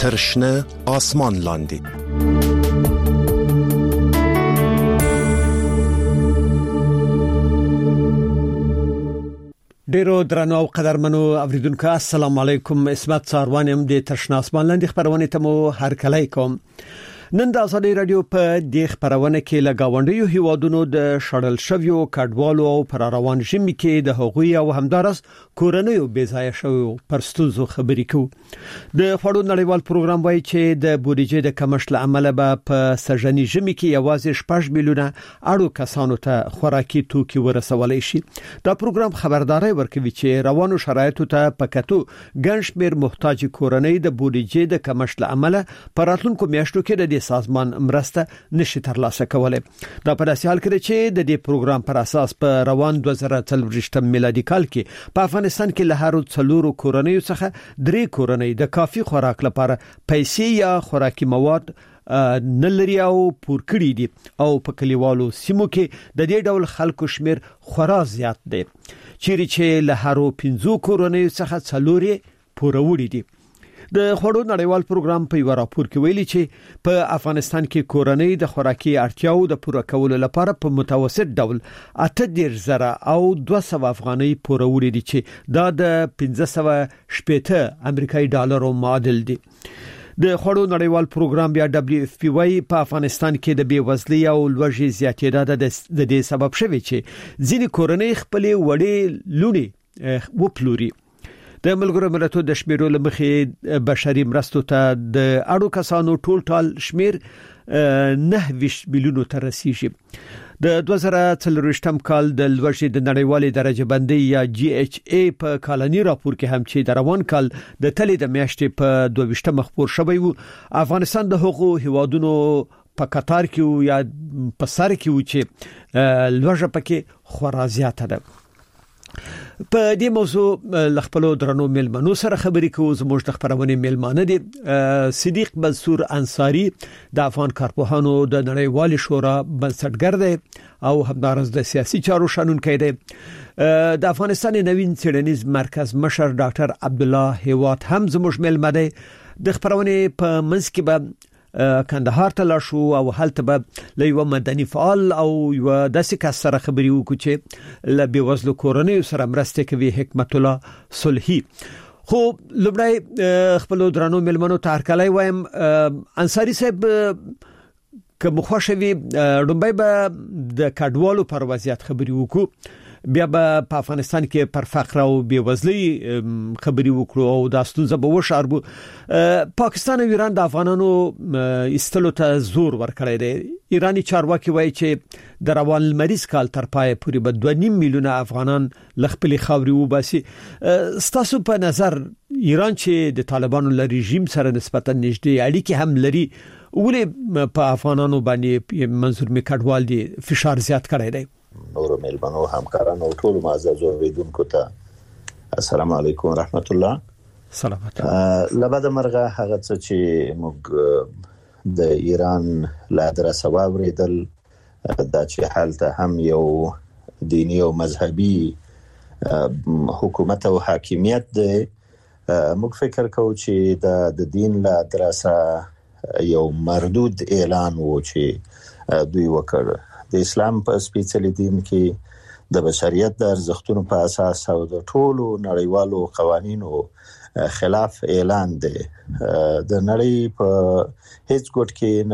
تر شنه آسمان لاندې. ډیرو درنو او قدرمنو اوریدونکو السلام علیکم. اسمت ساروانم د تر شنه آسمان لاندې خبرونه ته مو هرکلی کوم. نن د ازادي رادیو په دې خبرونه کې لګاونډیو هیوادونو د شړل شویو کډوالو او پر روان ژمي کې د حقوقي او همدارس کورنیو بېځایه شویو پرستوزو خبرې کوو. د فړو نړیوال پروګرام وایي چې د بودیجې د کمښت لامل به په سژني ژمي کې یوازې 6 میلیونه اړو کسانو ته خوراکي توکي ورسولای شي. دا پروګرام خبرداري ورکوي چې روانو شرایطو ته پکاتو ګنشمیر محتاج کورنۍ د بودیجې د کمښت لامل پر راتلونکو میاشتو کې د سازمان مرسته نشي ترلاسه کولای. دا په داسې حال کې چې د دې پروګرام پر اساس په روان 2023 میلادي کال کې په افغانستان کې له هر 4 کورنیو څخه 3 کورنۍ د کافي خوراک لپاره پیسې یا خوراکي مواد نلري او پور کړی دي او په کلیوالو سیمو کې د دې ډول خلکو شمیر خورا زیات دی. چې له هر 15 کورنیو څخه 4 پوروړي دي. د خړو نړیوال پروګرام په یو راپور کې ویلي چې په افغانستان کې کورنۍ د خوراکي اړتیاو د پوره کولو لپاره په متوسط ډول 8,000 او 200 افغانۍ پوره وړي دي چې دا د 1580 امریکایي ډالرو معادل دي. د خړو نړیوال پروګرام یا WFP په افغانستان کې د بیوزلۍ او لوږې زیاتېدا د دې سبب شوی چې ځینې کورنۍ خپل وړې لونی وپلوري. د ملګرو ملتونو د شمیرو لمخې بشري مرستو ته د اړو کسانو ټول شمیر 9 میلیونو ته رسیږي. د 2023م کال د لوږې د نړیوالې درجه بندي یا GHA په کالني راپور کې هم چې د روان کال د تلې د میاشتې په 22 خبر شوی وو، افغانستان د حقوقو هیوادونو په قطار کې یا په سر کې و چې لوږه پکې خورا زیاته ده. په دې موضوع لخپلو درنو ملمنو سره خبرې کوو. زموږ د خبرونه ملمانه دي صدیق منصور انصاری د افغان کارپوهانو د نړیوال شورا بنسټګر دی او همدارس د سیاسي چارو شنونکی دی. د افغانستان نوین څېړنیز مرکز مشر ډاکټر عبد الله هیوات هم زموږ ملمه دی. د خبرونه په منځ کې به کندهار ته لاړ شو او هلته به یو مدني فعال او یو داسې کس سره خبرې وکړو چې له بیوزلو کورنیو سره مرسته کوي، حکمت الله صلحي. خو لومړی خپل درنو ملمنو ته هرکلی وایم. انصاری صاحب که مخوشوي ډومبای به د کډوالو پر وضعیت خبرې وکړو، بیا به په افغانستان کې پر فقر او بیوزلۍ خبرې وکړو او د ستونزې به وشاربو. پاکستان او ایران د افغانانو استلو ته زور ورکړی دی. ایرانی چارواکي وایي چې د روان لمریز کال تر پای پورې به 2.5 میلیونه افغانان لخپل خاوري وباسي. ستاسو په نظر ایران چې د طالبانو له رژیم سره نسبتا نږدې اړیکې هم لري، ولې په افغانانو باندې منظور می کډوال دي فشار زیات کړی دی؟ نورو ملمنو همکارانو ټول معزز اوریدونکو ته السلام علیکم ورحمت الله. سلامات. لبد مرغه هغه څه چې موږ د ایران لا درسه واوریدل دا چې حالته هم یو دینی او مذهبي حکومت او حاکمیت دی. موږ فکر کوو چې د دین لا درسه یو مردود اعلان وو چې دوی وکړ. د اسلام په سپېڅلي دین کې د بشریت د ارزښتونو په اساس او د ټولو نړیوالو قوانینو خلاف اعلان دی. د نړۍ په هیڅ ګوټ کې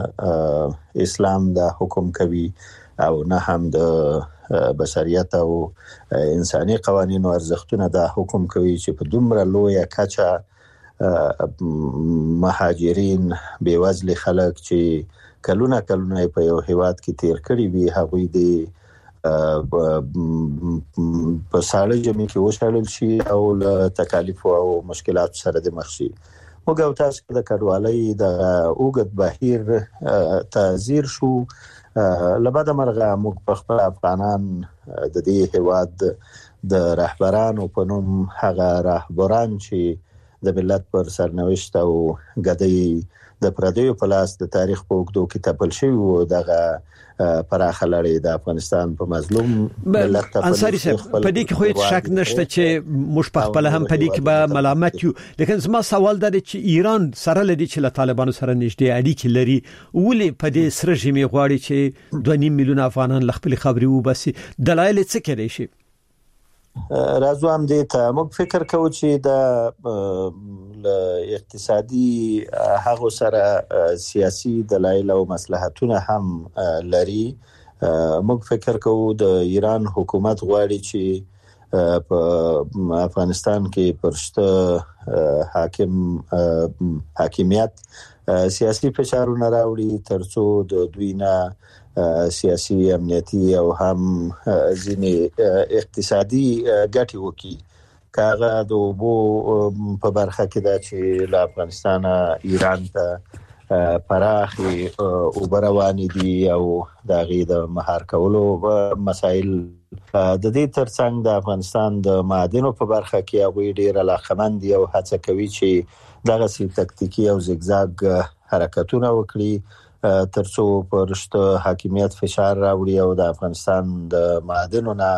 نه اسلام دا حکم کوي او نه هم د بشریت او انساني قوانینو ارزښتونه دا حکم کوي چې په دومره لویه کچه مهاجرین بیوزل خلک چې کلونه په یو هیواد کې تیر کړي وي، هغوی د په ساړه ژمي کې وشړل شي او له تکالیف او مشکلات سره د مخ شي. موږ او تاسو د کډوالۍ د اوږد بهیر تازیر شو. لبد مرغه موږ په خپل افغانان د دې هیواد د رهبرانو په نوم هغه رهبران چې د ملت پر سرنوشت او غدۍ د پردیو په لاس د تاریخ په اوږدو کې تپل شوی و. دغه پراخه لړۍ د افغانستان په مظلوم ملت ته انصاری صاحب په دې کې خو هیڅ شک نشته چې موږ په خپل هم په دې کې به ملامت یو، لیکن زما سوال دا دی چې ایران سره لدی چې له طالبانو سره نږدې اړیکې لري، ولې په دې سره ژمي غواړي چې 2.5 میلیون افغانان خپل خبري وباسي؟ دلایل څه کېدای شي؟ راځو هم دې ته موږ فکر کوو چې د اقتصادي هغه سره سیاسي دلایل او مصلحتونه هم لري. موږ فکر کوو د ایران حکومت غواړي چې په افغانستان کې پرشته حاکمیت سیاسي فشارونه راوړي ترڅو د دوی نه سیاسي امنیتي او هم ځینې اقتصادي ګټې وکړي. کاغه د وبو په برخه کې دا چې له افغانستان ایران ته پراخي او برواني دي او د غي د مهار کولو مسایل د دې ترڅنګ د افغانستان د معادنو په برخه کې هغه ډیر علاقمند دي او هڅه کوي چې دغه سي تکتیکی او زیګزاګ حرکتونه وکړي ترڅو پرشته حاکمیت فشار راوړي او د افغانستان د معادنو نه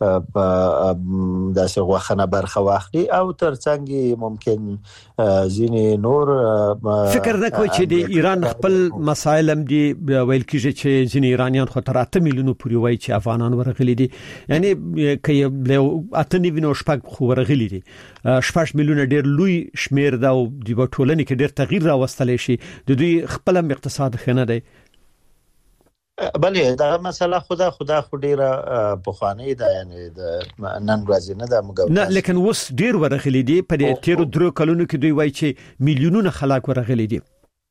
د څنګه برخه واخلي او ترڅنګ ممکن ځینې نور فکر نه کوي چې د ایران خپل مسایل هم دي ویل کیږي چې ځینې ایرانیان خو تر 8 میلیونو پورې وایي چې افغانان ورغلي دي، یعنی کې له 8 میلیونو شپږ خو ورغلي دي. 8 میلیونه ډیر لوی شمیر دا او د ټولنې کې ډیر تغییر راوستلی شي، د دوی خپل اقتصاد خنه دی. بلې دا مسله خدا خو ډیره بخوانی ده، یعنی د نن ورځې نه ده موږ نه، لیکن اوس ډیر ورغلي دي. په دې 13 کلونو کې دوی وایي چې میلیونونه خلک ورغلي دي.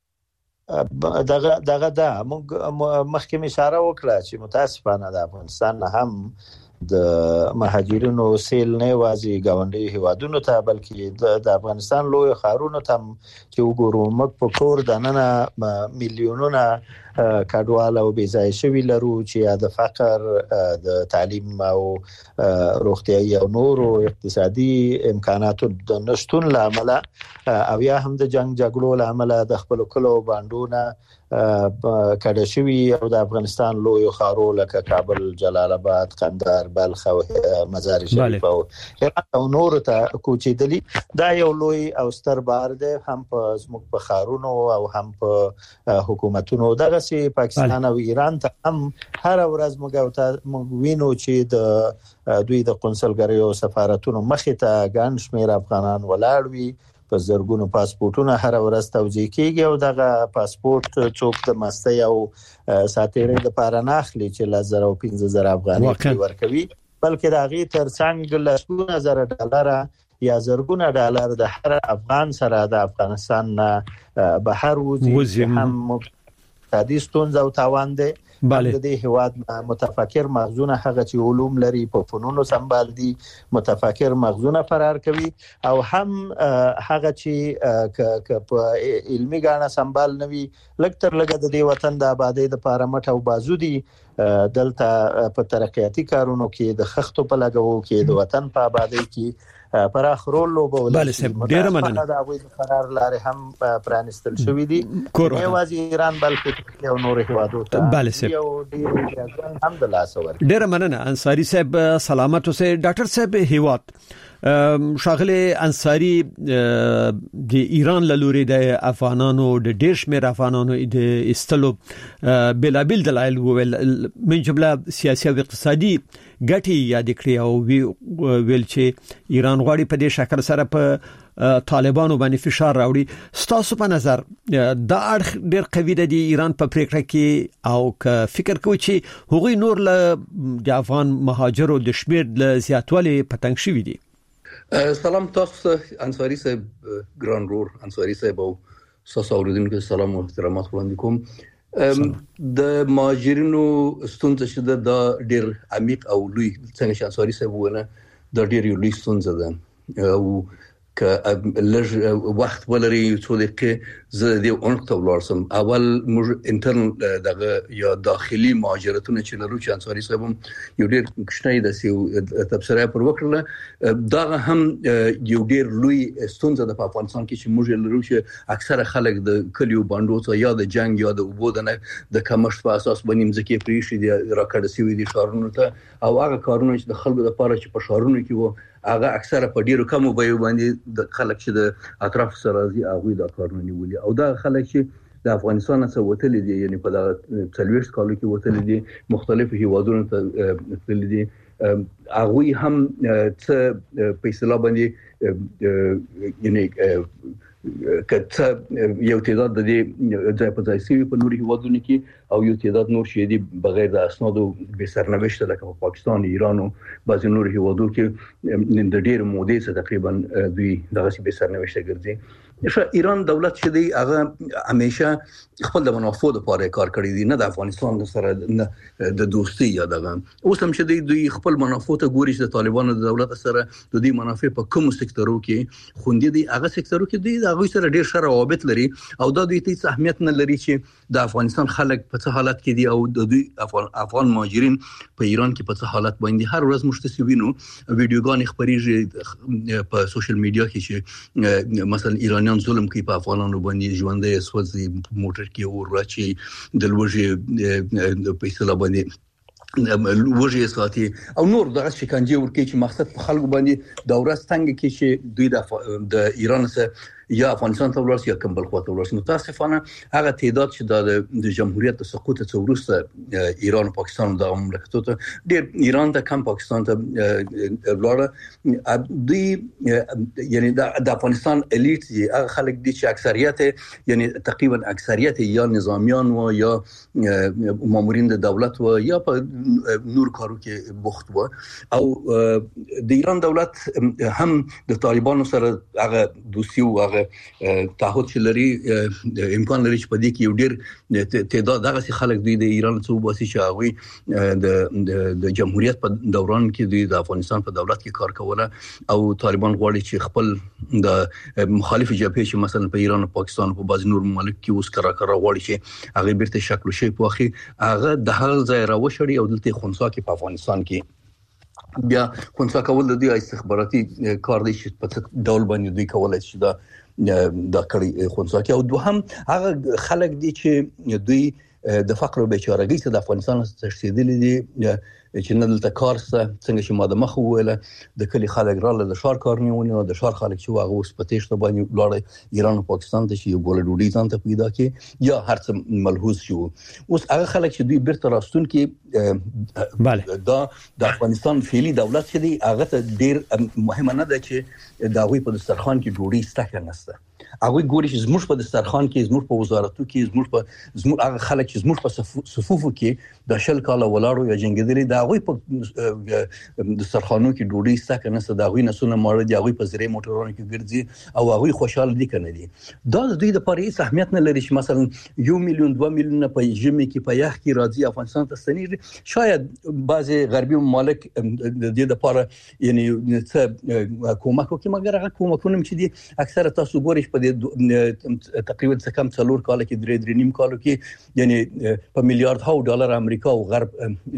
دغه دا موږ مخکې اشاره وکړه چې متاسفانه د افغانستان هم د مهاجرینو سیل نه وازي گاونډي هیوادونو ته بلکې د افغانستان لوی خارونو ته چې وګورو موږ په کور د نن میلیونونه کډوال او بيځای شوی لرو چې د فقر د تعلیم او روغتيایي او نور اقتصادي امکاناتو د نشټون لامل او یا هم د جنگ جګړو لامل د خپل کلو باندونه کډه شوی او د افغانستان لوی خارو لکه کابل، جلال آباد، قندهار، بلخ او مزار شریف او هرات او نور ته کوچیدلی. دا یو لوی او ستر بار دی هم په زموږ په خارونو او هم په حکومتونو. دغه سي پاکستان او ایران ته هم هر ورځ موږ وینو چې د دوی د قونسلګریو او سفارتونو مخې ته ګڼ شمېر افغانان ولاړ وي، په زرګونو پاسپورتونه هر ورځ توزیع کیږي او دغه پاسپورت څوک د مستي او ساتيري د پاره نه اخلي چې 15,000 افغانۍ ورکوي، بلکې د هغه ترڅنګ $100,000 یا زرګونه ډالر د هر افغان سره د افغانستان نه بهر وځي. هم مقتدیستون زو تاوان دي د دې هواد متفکر مغزونه هغه چې علوم لري په فنونو سمبال دي، متفکر مغزونه فرار کوي او هم هغه چې په علمي غاڼه سمبال نوي لکتر لګه د دې وطن د آبادی د پاره مټ او بازو دي دلته په ترقیاتي کارونو کې د خښتو په لګاوو کې د وطن په آبادی کې پراخ رول لوبول. بله سم ډیر مننه. دا وایي قرار لارې هم پرانستل شوې دي نه وازي ایران بلکې یو نور هیوادو ته. بله سم یو ډیر الحمدلله سوال. ډیر مننه انصاری صاحب، سلامت اوسئ. ډاکټر صاحب هیواد شاغله انصاری د ایران لوري د افغانانو د ډیر شمیر افغانانو د استلو بلابل دلایل من جمله سیاسي او اقتصادي ګټي یاد کړی او ویل چې ایران غواړي په دې شکل سره په طالبانو باندې فشار راوړي. ستاسو په نظر دا اړخ ډیر قوي دی ایران په پریکړه کې او که فکر کوي چې هغوی نور له د افغان مهاجرو د شمیر له زیاتوالي پتنګ شوي دي؟ سلام تاسو انصاری صاحب، ګران رور انصاری صاحب او تاسو اوریدونکو سلام او احترامات وړاندې کوم. د مهاجرینو ستونزه شته د ډیر عمیق او لوی څنګه چې انصاری صاحب ونه د ډیر لوی ستونزه ده او ک لږ وخت ولري څو دقیقې زه د اونق ته ولرسم. اول موږ انټرنل دغه یا داخلي مهاجرتونه چې لرو چې انصاري صاحب یو ډیر کښنی د سیو تبصره پر وکړه دا هم یو ډیر لوی ستونزه د افغانستان کې چې موږ لرو چې اکثره خلک د کلیو باندې څو یا د جنگ یا د وبودنه د کمښت په اساس باندې ځکه پریشي دي راکړه سوي دي شهرونو ته او هغه کارونه چې د خلکو لپاره چې په شهرونو کې وو هغه اکثره په ډیرو کمو بیو باندې د خلک چې د اطراف سره راځي هغه د کارونه نیولي او دا خلک چې د افغانستان څخه وتل دي یعنی په دغه 40 کالو کې وتل دي مختلفو هیوادونو ته وتل دي هغه هم څه په اصطلاح باندې یعنی کته یو تعداد د ځای په ځای سوي په نوري هیوادونو کې او یو تعداد نور شي دي بغیر د اسنادو به سرنوشت لکه په پاکستان ایران او بعض نور هیوادو کې د ډیر مودې څخه تقریبا دوی دغه به سرنوشت ګرځي. ایران دولت چې دی هغه همیشه خپل د منافع لپاره کار کړی دی نه د افغانستان سره د دوستي یا دغه اوس هم چې دوی خپل منافع ته ګوري چې د طالبانو د دولت سره د دې منافع په کوم سکتورو کې خوندې دي هغه سکتورو کې دوی هغه سره ډیر شر روابط لري او دا دوی ته اهمیت نه لري چې د افغانستان خلک په څه حالت کې دي او د دوی افغان مهاجرین په ایران کې په څه حالت باندې هر ورځ مشتسوینو ویډیوګان خبريږي په سوشل میډیا کې چې مثلا ایرانیان ظلم کوي په افغانانو باندې ژوندې سوځي موټر کې اور راچي د لوږې د پیسې باندې وجه ساتي او نور دغه شکنجه ورکې چې مقصد په خلکو باندې د ورځ څنګه کې چې دوی د ایران سره یا افغانستان ته ورسي یا کمبل خواته ورسي. متاسفانه هغه تعداد چې د جمهوریت د سقوط څخه وروسته ایران او پاکستان د مملکتونو ته ډیر ایران ته کم پاکستان ته ولاړه دوی یعنی د افغانستان الیټ هغه خلک دي چې اکثریت یعنی تقریبا اکثریت یا نظامیان و یا مامورین د دولت و یا په نور کارو کې بوخت و او د ایران دولت هم د طالبانو سره هغه دوستی او تعهد چې لري امکان لري چې په دې کې یو ډیر تعداد دغه خلک دوی د ایران څخه وباسي چې هغه د جمهوریت په دوران کې دوی د افغانستان په دولت کې کار کوله او طالبان غواړي چې خپل د مخالف جبهه چې مثلا په ایران او پاکستان په بعض نور ممالک کې اوس کار غواړي چې هغه بیرته شکل شي په اخی هغه د هغه ځای راوشړي او دلته خنثی کې په افغانستان کې بیا خنثی کول د دې استخباراتي کار دی چې په ډول باندې دوی کولای شي دا کړي خنثی کې او دوهم هغه خلک دي چې دوی د فقر او بیچارهګۍ څخه د افغانستان څخه تښتېدلي دي چې نه دلته کار څنګه چې ماده مخ وویله د کلی خلک رااله د شار کار نیونی او د شار خلک چې هغه اوس په تېښته باندې لاړ ایران او پاکستان ته چې یو ګوله ډوډۍ ځان ته پیدا کړي یا هر څه ملحوظ شو. اوس هغه خلک چې دوی بیرته راستون کې دا د افغانستان فعلی دولت چې دی هغه ته ډیر مهمه نه ده چې دا غوي په دسترخوان کې ډوډۍ ستکه نشته هغه ګوري چې زموږ په دسترخوان کې زموږ په وزارتو کې زموږ هغه خلک چې زموږ په صفوفو کې د شل کاله ولاړو یا جنگیدلي دا غوي په دسترخوانو کې ډوډۍ ستکه نشته دا غوي نسونه مړ دي غوي په زری موټرونو کې ګرځي او غوي خوشاله دي کنه دي دا د دوی لپاره هیڅ اهمیت نه لري چې مثلا 1 میلیون 2 میلیون په ژمي کې په یخ کې راځي افغانستان ته ستنیږي شاید بعضي غربي ممالک د دې لپاره یعنی څه کومک کوي مګر هغه کومکونه چې دي اکثره تاسو ګورئ په تقریبا څه کم 4 کال کې 3.5 کال کې یعنی په میلیارډ ډالر امریکا او غرب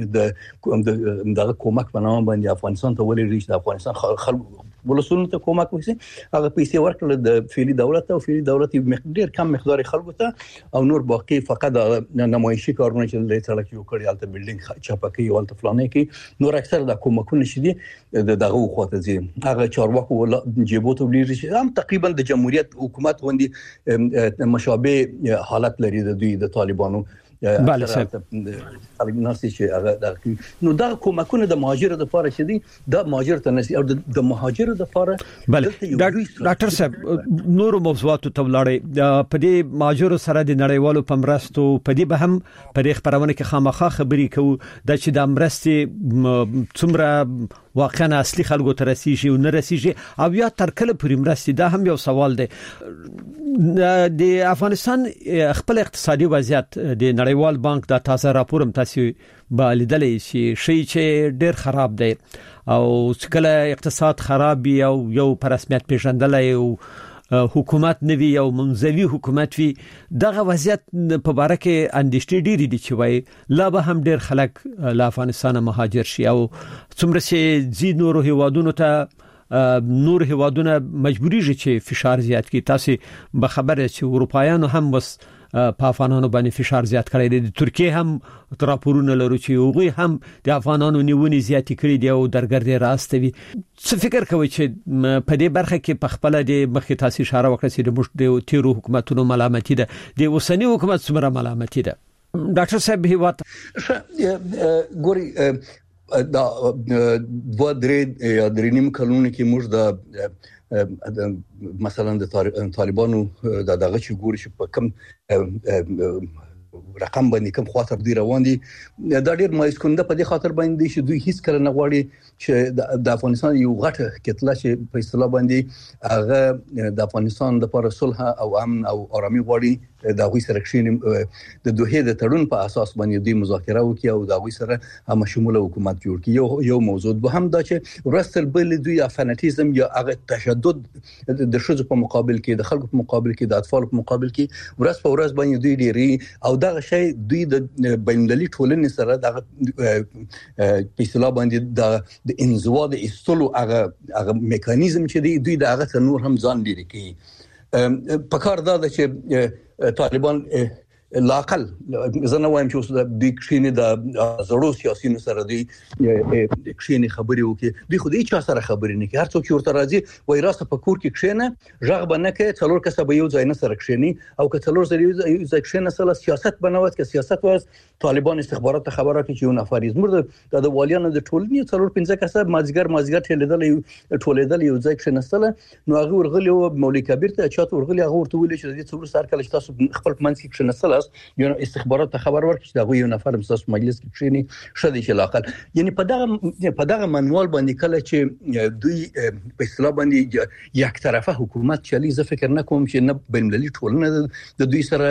د کومک په نامه باندې افغانستان ته ولې د افغانستان خلک ولسونو ته کومک وکړي هغه پیسې ورکړل د فعلی دولت او فعلی دولت ډیر کم مقدار خلکو ته او نور باقي فقط نمایشي کارونه چې د سړک یو کړی الته بلډینګ چاپکی او الته فلانه کې نور اکثر د کومکونه شدي دغه خواته زی هغه چارواکو جيبو ته لري هم تقریبا د جمهوریت حکومت غوندي مشابه حالت لري د دوی د طالبانو بله صاحب ناسي چې هغه نو دا کومکونه د مهاجر د لپاره شدي د مهاجر ته نسی او د مهاجر د لپاره بله ډاکټر صاحب نور موضوعات ته ولاړې په دې مهاجر سره د نړیوالو پمرستو په دې به هم په خبرونه کې خامخا خبري کوو د چې د امرستي څومره واقعا اصلي خلکو ته رسیږي او نه رسیږي او یا تر کله پورې مرستې دا هم یو سوال دی. د افغانستان خپل اقتصادي وضعیت د نړیوال بانک د تازه راپور هم تاسو به لیدلې چې ډېر خراب دی او کله اقتصاد خراب او یو پر رسمیت پیژندل او حکومت نوي او منځوي حکومت وي دغه وضعیت په اړه کې اندېښنې ډېرې دي چې وای لا به هم ډېر خلک له افغانستان مهاجر شي او څومره چې زی نور هیوادونو ته نور هیوادونه مجبوریږي چې فشار زیات کړي. تاسو به خبره چې اروپایانو هم بس په افغانانو باندې فشار زیات کړی دی. ترکیه هم راپورونه لري چې هغوی هم د افغانانو نیونې زیات کړي دی او درګردي راستوي. څه فکر کوي چې په دې برخه کې په خپل د مخکې تاسو اشاره وکړه چې د تیرو حکومتونو ملامتي ده د اوسنی حکومت څومره ملامتي ده؟ ډاکټر صاحب هیواد ګوري دا دوه درې نیم کلونه کې موږ د مثلا د طالبانو دغه چې ګوري چې په کم رقم باندې کم خاطر دی روان دي دا ډیر مایوس کنده په دې خاطر باندې چې دوی هیڅ کله نه غواړي چې د افغانستان یو غټه کتله چې په اصطلاح باندې هغه د افغانستان لپاره صلح او امن او آرامي غواړي د غوي سره کښینې د دوه د تړون په اساس باندې دوی مذاکره وکړي او د غوي سره هم شموله حکومت جوړ کړي. یو موضوع به هم دا چې ورستل بل دوی فناتیزم یا هغه تشدد د شذ په مقابل کې د خلکو په مقابل کې د اطفال په مقابل کې ورځ په ورځ باندې دوی ډیری او دغه شی دوی د بین‌المللي ټولنې سره د په اصطلاح باندې د انزوا د استلو هغه میکانیزم چې دوی د هغه نور هم ځان لري کوي. په کار دا چې طالبان لاقل زه نه وایم چې اوس د کښینې د زړو سیاسيونو سره دی کښینې خبرې وکړي دوی خو دې چا سره خبرې نه کوي. هر څوک ورته راځي وای راسته په کور کې کښینه ژغ باندې کې څلور کسه به یو ځای نه سره کښینی او که څلور ځای کښینه سره سیاست بنوي که سیاست واس طالبان استخبارات خبره کوي چې یو نفر زموږ د والیانو د ټولنې څلور پنځه کسه مازیګر ټولېدل یو ځای کښینستل نو هغه ورغلی او مولوی کبیر ته چاته ورغلی هغه ورته ویل چې د څلور سر کله چې تاسو خپل منځ کې کښینستل یو استخبارات خبر ورکړي چې دا یو نفر مساس مجلس کې کښینی شدي چې لاقل یعنی په دغه منوال باندې کله چې دوی په اصطلاح باندې یک طرفه حکومت چلی زه فکر نکوم چې نه بین‌المللي ټولنه د دوی سره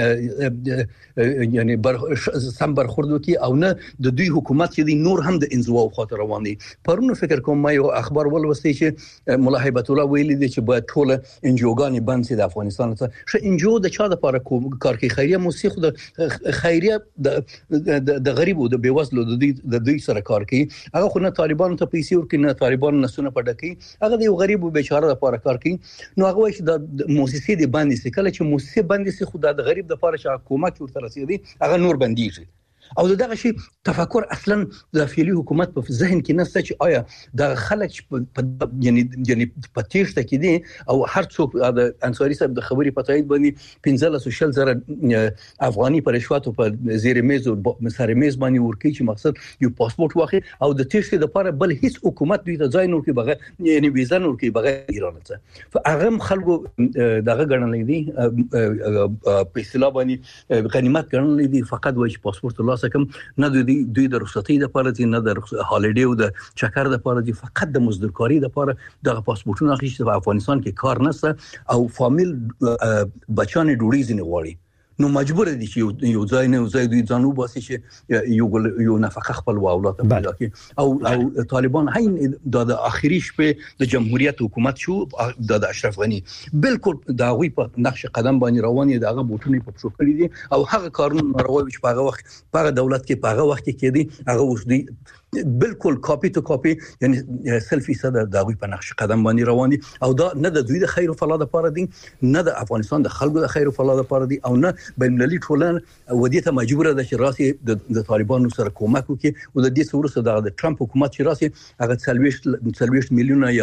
یعنی سم برخورد وکړي او نه د دوی حکومت چې نور هم د انزوا خاطر روان دي. پرونه فکر کوم ما یو اخبار ولوستي چې مولا هیبت الله ویلي دي چې باید ټول انجوګانی بند سي د افغانستان ته ش انجو د چا د لپاره کار کوي خیریه موسیقي د خیریه د غریبو د بیوزلو د دوی سره کار کوي. هغه خو نه طالبانو ته پیسې ورکړي نه طالبانو نسونه پډکي هغه د یو غریبو بیچاره لپاره کار کوي. نو هغه وایي چې د موسسې د باندې سي کله چې موسسې باندې سي خو د غریب د لپاره چې حکومت ورته رسیدي هغه نور بنديږي او دغه شی تفکر اصلا د فعلی حکومت په ذهن کې نشته چې آیا د خلک یعنی په تیښته کې دي او هر څوک د انصاری صاحب د خبرې په تایید باندې 15,000 افغاني پر رشوت په زیر میز او سره میز باندې ورکی چې مقصد یو پاسپورت واخلي او د تیښتې لپاره بل هیڅ حکومت دوی ته ځای نور کې بغیر یعنی ویزا نور کې بغیر ایران ته فهغه خلکو دغه ګڼلې دي په اصطلاح باندې غنیمت ګڼلې دي فقط وایي پاسپورت سکم نه دوی د رخصتۍ لپاره دي نه د هالیډې او د چکر لپاره دي فقط د مزدورکاری لپاره د پاسپورتونو اخیستل په افغانستان کې کار نشته او فامیل بچانه ډوړي ځنه غواړي نو مجبور دي چې یو ځای نه ځای دوی ځانو باسي چې یو نفقه خپل اولاد پیدا کړي او طالبان هین د اخیری شپه د جمهوریت حکومت شو د اشرف غنی بالکل دا غوي په نقش قدم باندې روان دي دغه بوټونه په پښو کړی دي او هغه کارونه راوي چې په هغه وخت په دولت کې په هغه وخت کې دي هغه اوس دي بالکل کاپی تو کاپی یعنی سلفي صد د غوي په نقش قدم باندې روان دي او دا نه د دوی د خیر او فلاح لپاره دي نه د افغانستان د خلکو د خیر او فلاح لپاره دي او نه بین‌المللي ټولنه ودیته مجبوره ده چې راسي د طالبانو سره کومک وکړي او د دې سره د ټرمپ حکومت چې راسي هغه 40 میلیونه یا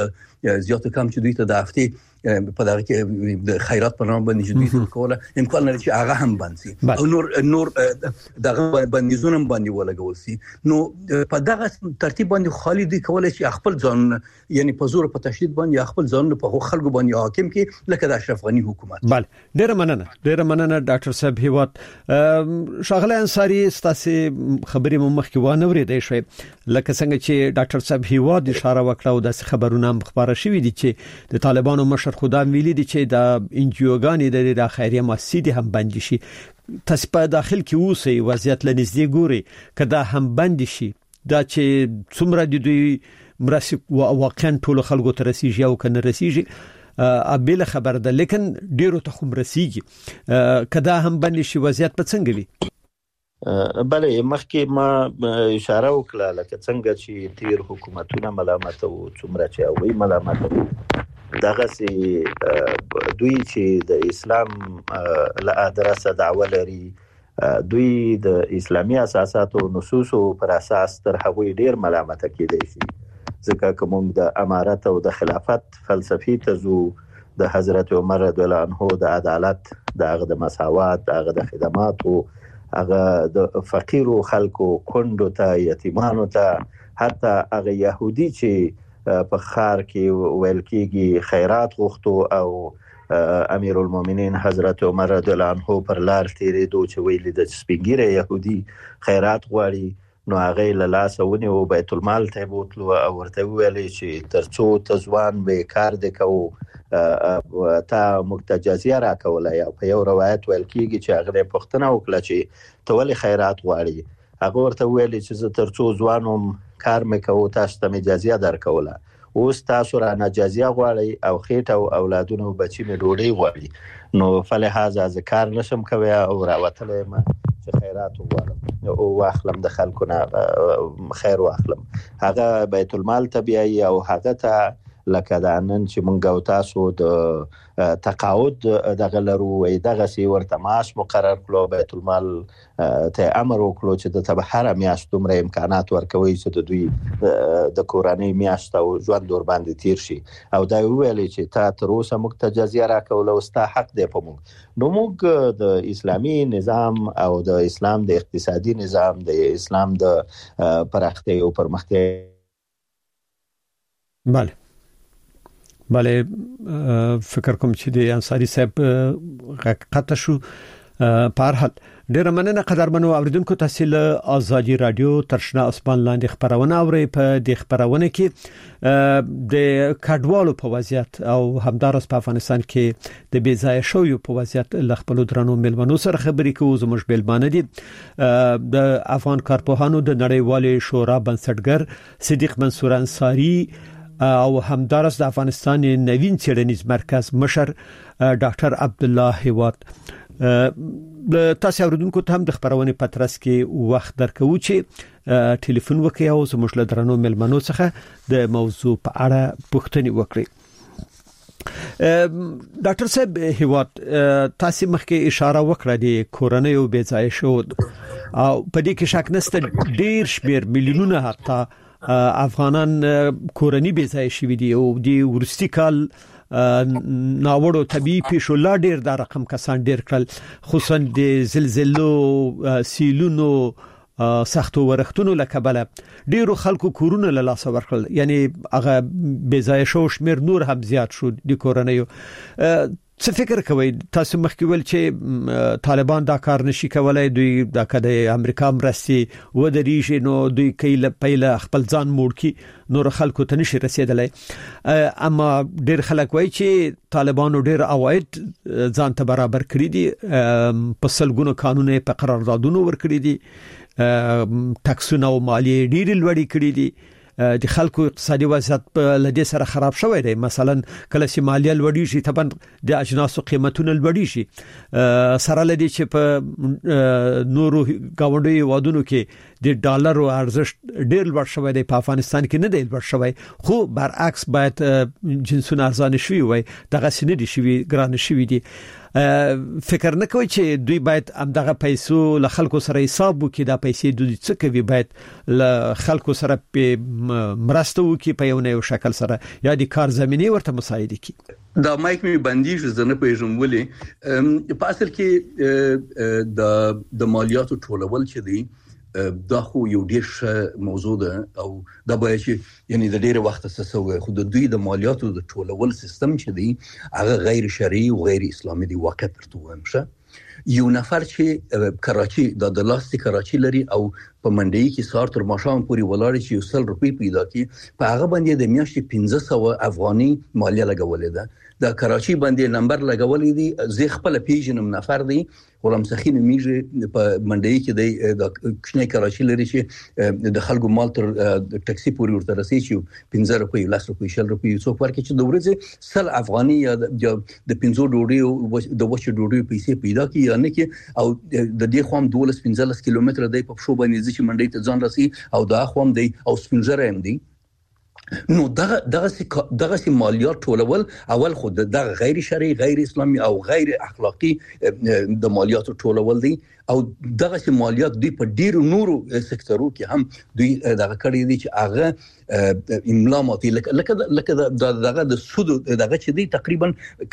زیات کم چې دوی ته د هفته په دغه کې د خیرات په نام باندې دوی ته کوله امکان لري چې هغه هم باندې او نور دغه بندیزونه باندې ولګول شي. نو په دغه ترتیب باندې خالي دي کولای چې خپل ځان یعنی په زور په تشدید باندې خپل ځان په خلکو باندې حاکم کې لکه د اشرف غنی حکومت. بله ډیره مننه ډاکټر صاحب هیواد شاغله انصاری ستاسو خبرې مو مخکې وانه ورېدې شوي لکه څنګه چې ډاکټر صاحب هیواد اشاره وکړه او د خبرونه مخبره شوې دي چې د طالبانو مشر خدا ویلي دي چې د انجیوګانې د خیریه مؤسسې هم بند شي. تاسو په داخل کې اوسئ وضعیت لنږدې ګوري کدا هم بند شي دا چې څومره د دوی مرسي واقعا ټول خلکو ته رسیږي او کنه رسیږي ابل خبر ده لیکن ډیرو ته هم رسیږي کدا هم بند شي وضعیت په څنګه وي؟ بله مخکې ما اشاره وکړه لکه څنګه چې تیر حکومتونه ملامت او څومره چې اوی ملامت دغه سي دوی چې د اسلام له ادرسه دعوه لري دوی د اسلامي اساسات او نصوص پر اساس تر هغه ډیر ملامت کېدای شي ځکه کوم د امارت او د خلافت فلسفي تزو د حضرت عمر رضی الله عنه د عدالت د مساوات د خدمات او هغه د فقیر خلکو کندو ته یتیمانو ته حتی هغه يهودي چې په خار کې ویل کېږي خیرات غوښتو او امیر المؤمنین حضرت عمر رضی الله عنه پر لار تیرېدو چې ویل د سپینګیره يهودي خیرات غواړي نو هغه له لاسونه او بیت المال ته بوتلو او ورته ویل چې ترڅو تزوان به کار وکاو تا مکتجزیه را کولای او په یو روایت ویل کېږي چې هغه پښتنه وکړه چې تول خیرات غواړي هغه ورته ویل چې زه ترڅو ځوانم کار مکو تاسو ته اجازه درکوله اوس تاسو را اجازه غواړي او خېټه او اولادونو بچی مې ډوډۍ غواړي نو فلهذا ذکر نشم کوي او راوتلې ما چې خیرات وغواړم او واخلم د خلکو نه خیر واخلم هغه بیت المال تبعي او هغه ته لکه دا نن چې مونږ او تاسو د تقاعد دغه لرو وي دغه سی ورته معاش مقرر کړو بیت المال ته امر وکړو چې د تبهر میاشت دومره امکانات ورکوي چې د دوی د کورانی میاشت او ژوند ور باندې تیر شي او دا ویل چې تا تر اوسه مکتجزیه را کوله او ستا حق دی په موږ نو موږ د اسلامي نظام او د اسلام د اقتصادي نظام د اسلام د پرختي او پرمختي بله فکر کوم چې د انصاری صاحب قطع شو په هر حال ډیر مننه قدرمنو اوریدونکو تاسو له ازادي رادیو ترشنا اسمان لاندې خبرونه اوري په دې خبرونه کې د کډوالو په وضعیت او همدارس په افغانستان کې د بیځای شویو په وضعیت ل خپل درنو ملمنو سره خبرې کوو زموږ بلبانه دي د افغان کارپوهانو د نړیوالې شورا بنسټګر صدیق منصور انصاری او همدارس د افغانستان نوین څېړنیز مرکز مشر ډاکټر عبد الله هیواد تاسو اوریدونکو ته هم د خبرونه پترس کې وخت درکو چې ټلیفون وکړئ او زموږ له درنو ملمنو څخه د موضوع په اړه پوښتنه وکړئ. ډاکټر صاحب هیواد تاسو مخکې اشاره وکړه د کورونې او بیځای شو او په دې کې شک نشته ډیر شمیر میلیونونه حتی افغانان کورنی بیځای شوی دي او د ورستی کال ناوړو طبي پیښو لا ډیر د رقم کسان ډیر کړل خصوصا د زلزلو سیلونو سختو ورختونو لکبله ډیرو خلکو کورونه له لاس ورکړل یعنی هغه بیځای شو شمیر نور هم زیات شو د کورنیو څه فکر کوي تاسو مخکې ول چې طالبان دا کار نشي کولای دوی د امریکا مرستي و د ریشي نو دوی کله پیله خپل ځان موړ کی نور خلکو ته نشي رسیدلای اما ډیر خلک وایي چې طالبانو ډیر اواید ځان ته برابر کړی دي په سلګونو قانون په قراردادونو ور کړی دي ټاکسونه او مالیه ډیر لوړی کړی دي د خلکو اقتصادي وضعیت په لدې سره خراب شوی دی مثلا کله چې مالیه لوړی شي طبعا د اجناسو قیمتونه لوړی شي سره لدې چې په نورو گاونډي وادونو کې د ډالرو ارزښت ډیر لوړ شوی دی په افغانستان کې نه دی لوړ شوی خو برعکس باید جنسونه ارزانه شوی وي دغه سینې دي شوی ګران شوی دي فکر نه کوي چې دوی باید همدغه پیسو له خلکو سره حساب وکړي دا پیسې دوی څه کوي باید له خلکو سره په مرسته وکړي په یو نه شکل سره یا د کار زمينه ورته مساعده کړي دا مایک می بندیش زنه پیژم ولې په اصل کې د مالیاتو ټولول چې دی دا خو یو ډیر موضوع ده او دا باید چې یعنی د ډیر وخت سره خو د دوی د مالیاتو د ټولول سیستم چې دی هغه غیر شرعي او غیر اسلامي دی واقع ترته ومشه یو نفر چې کراچي د لاستي کراچي لري او په منډي کې سار تر ماشام پورې ولاړ چې 100 روپۍ پیدا کی په هغه باندې د میاشتې 1500 افغاني مالیه لګولې ده د کراچي باندې نمبر لګولې دي زه خپل پیژنم نفر دی غلام سخی نمیږي په منډي کې دی د کښنه کراچي لري چې د خلکو مال تر ټاکسي پورې ورته رسي چې 15 روپۍ 10 روپۍ 10 روپۍ څو ورکه چې د ورځې 100 افغاني یا د 15 ډوډۍ د وچه ډوډۍ پیسې پیدا کی یا نه کی او د دې خوام 12-15 کیلومتر دی په شو باندې چې منډي ته ځان رسي او دا خوام دی او سپینځره هم دی نو دغه سي مالیات ټولول اول خود دغه غیر شرعي غیر اسلامي او غیر اخلاقی د مالیات ټولول دي او دغه سي مالیات دوی په ډیرو نورو سکتورو کې هم دوی دغه کړی دي چې هغه املا ماتي لکه دغه د سود دغه چې دی تقریبا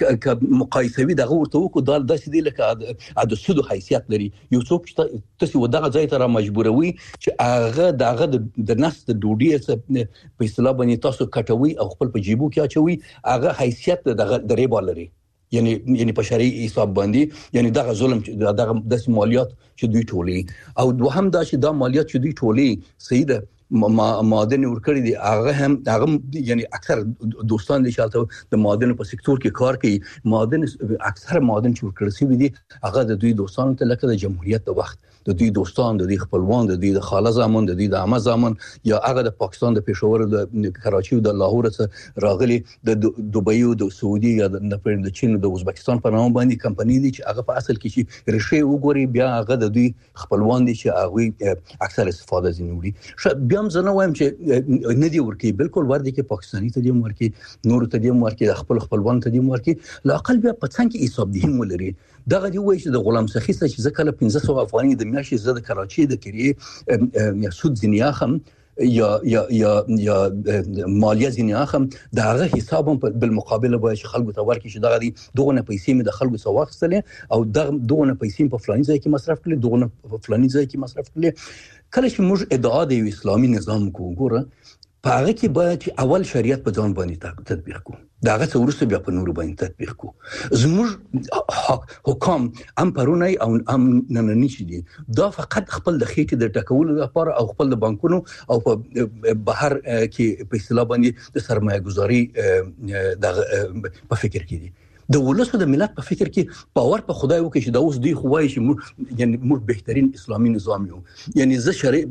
مقایسوي دغه ورته وکړو دا داسې دی لکه د سود حیثیت لري یو څوک تاسو ودغه ځای ته را مجبوروي چې هغه دغه د نس د ډوډۍ په اصطلاح باندې تاسو کټوي او خپل په جیبو کې اچوي هغه حیثیت دغه د ریبا لري یعنی په شرعي حساب باندې یعنی دغه ظلم دغه د مالیات چې دوی ټولي او دوهم دا چې دا مالیات چې دوی ټولي سیده معادن ورکړي دي هغه یعنی اکثر دوستان دي چې د معادن په سکتور کې کار کوي معادن اکثر معادن چې ورکړي سي دي هغه د دوی دوستانو ته لکه د جمهوریت د وخت د دوی دوستان د دوی خپلوان د دوی د خاله زامن د دوی د عمه زامن یا هغه د پاکستان د پېښور د کراچي او د لاهور څخه راغلي د دوبۍ او د سعودي یا د چین او د ازبکستان په نوم باندې کمپنی دي چې هغه په اصل کې چې ریشه وګوري بیا هغه د دوی خپلوان دي چې هغه اکثر استفاده زینوړي بیا هم زنه وایم چې نه دی ورکی بالکل ور دي کې پاکستاني ته دی ورکی نور ته دی ورکی خپلوان ته دی ورکی لاقل بیا په څنګه کې حساب دي ولري دغه دی وایي چې د غلام سخی څخه چې ځکه 1500 افغاني د میاشتې زده کراچي د کریه یا سود زنیاخم یا مالیه زنیاخم دغه حساب بالمقابل به چې خلکو ته ورکړي چې دغه دی دغه پیسې مې د خلکو څخه واخیستلې او دغه پیسې په فلاني ځای کې مصرف کړې دغه په فلاني ځای کې مصرف کړې کله چې موږ ادعا د اسلامي نظام کو ګوره په هغه کې باید چې اول شریعت په ځان باندې تطبیق کو داغه څورسته بیا په نور باندې تطبیق کو زموږ حکام ام پرونی او ام نننی شي دي دا فقط خپل د خېټې د ټکولو لپاره او خپل د بانکونو او په بهر کې په اصطلاح باندې د سرمایه گذاري په فکر کې دي د ولسو د ملت په فکر کې باور په خدای وکړي چې دا اوس دوی خوای شي موږ بهترین اسلامي نظام یو یعنی زه شرع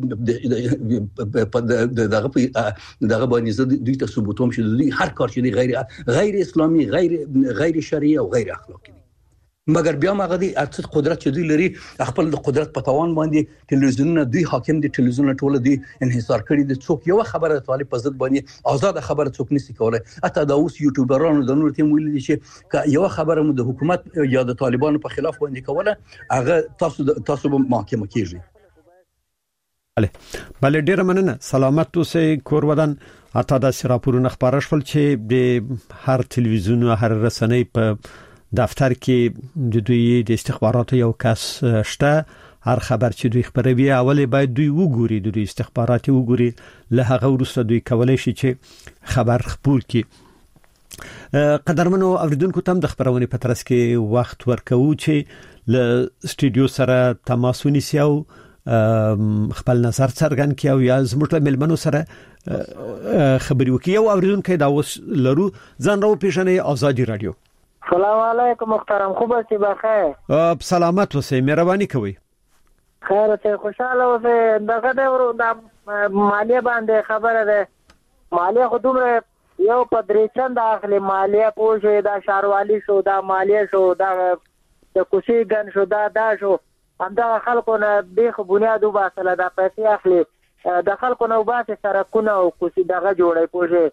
دغه باندې زه دوی ته ثبوتوم چې دوی هر کار چې دی غیر اسلامي غیر شرعي او غیر اخلاقی مګر بیا هغه دي اصل قدرت چې دوی لري خپل د قدرت په توان باندې ټلویزیونونه دوی حاکم دي ټلویزیونونه ټول دي انحصار کړي دي څوک یو خبره طالب په ضد باندې آزاد خبره څوک نشي کولای اته دا اوس یوټیوبرانو د نور تیم ویل دي چې یو خبره مو د حکومت یا د طالبانو په خلاف باندې کوله هغه تاسو به محاکمه کیږي بله ډیر مننه سلامت اوسئ کور ودان اته د راپورونه خبره شول چې د هر ټلویزیون او هر رسنۍ په دفتر کې د دوی د استخباراتو یو کس شته هر خبر چې دوی خبروي اول باید دوی وګوري د استخباراتي وګوري له هغه وروسته دوی کولای شي چې خبر خپور کړي قدرمنو اوریدونکو تم د خبرونه په ترڅ کې وخت ورکوي چې له سټوډیو سره تماس ونیسي او خپل نظر څرګند کړي او یا زموږ ملمنو سره خبري وکړي او اوریدونکو دا اوس لرو ځان راو پیژنې آزادي رادیو سلام علیکم محترم خوب استی بخیر سلامت اوسئ مهرباني کوئ خیر ته خوشاله اوسئ دغه د مالیه باندې خبره ده مالیه خودمره یو پدری چند اخلي مالیه پوجي دا شاروالي شو دا مالیه شو دا د کوشي ګن شو دا شو همدا خلکو نه د بنیادو باسله دا پیسې اخلي د خلکو نه وباسه سرکونه او کوشي دغه جوړي پوجي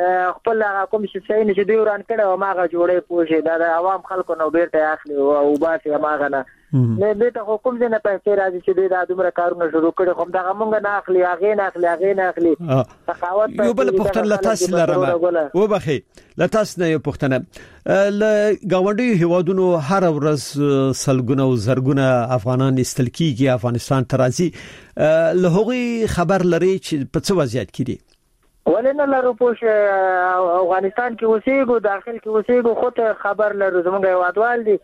خپل کوم شي نه چې دوی وران کړه او ماغه جوړې پوښي دا د عوام خلکو نو بیرته اخلي او باسي ماغه نه بیرته حکومت نه پیسې راځي چې دوی دا دومره کارونه شروع کړي خو دا موږ نه اخلي هغه نه اخلي تخاوت یو بل پښتن لتاس لرمه و بخي لتاس نه یو پښتنه ل گاونډي هیوادونو هر ورځ سلګونه او زرګونه افغانان استل کیږي افغانستان ترازی له هغه خبر لري چې په څه وضعیت کې دي ولنه لرو پوش افغانستان کې اوسېګو داخل کې اوسېګو خو ته خبر لرو زموږ هیوادوال دي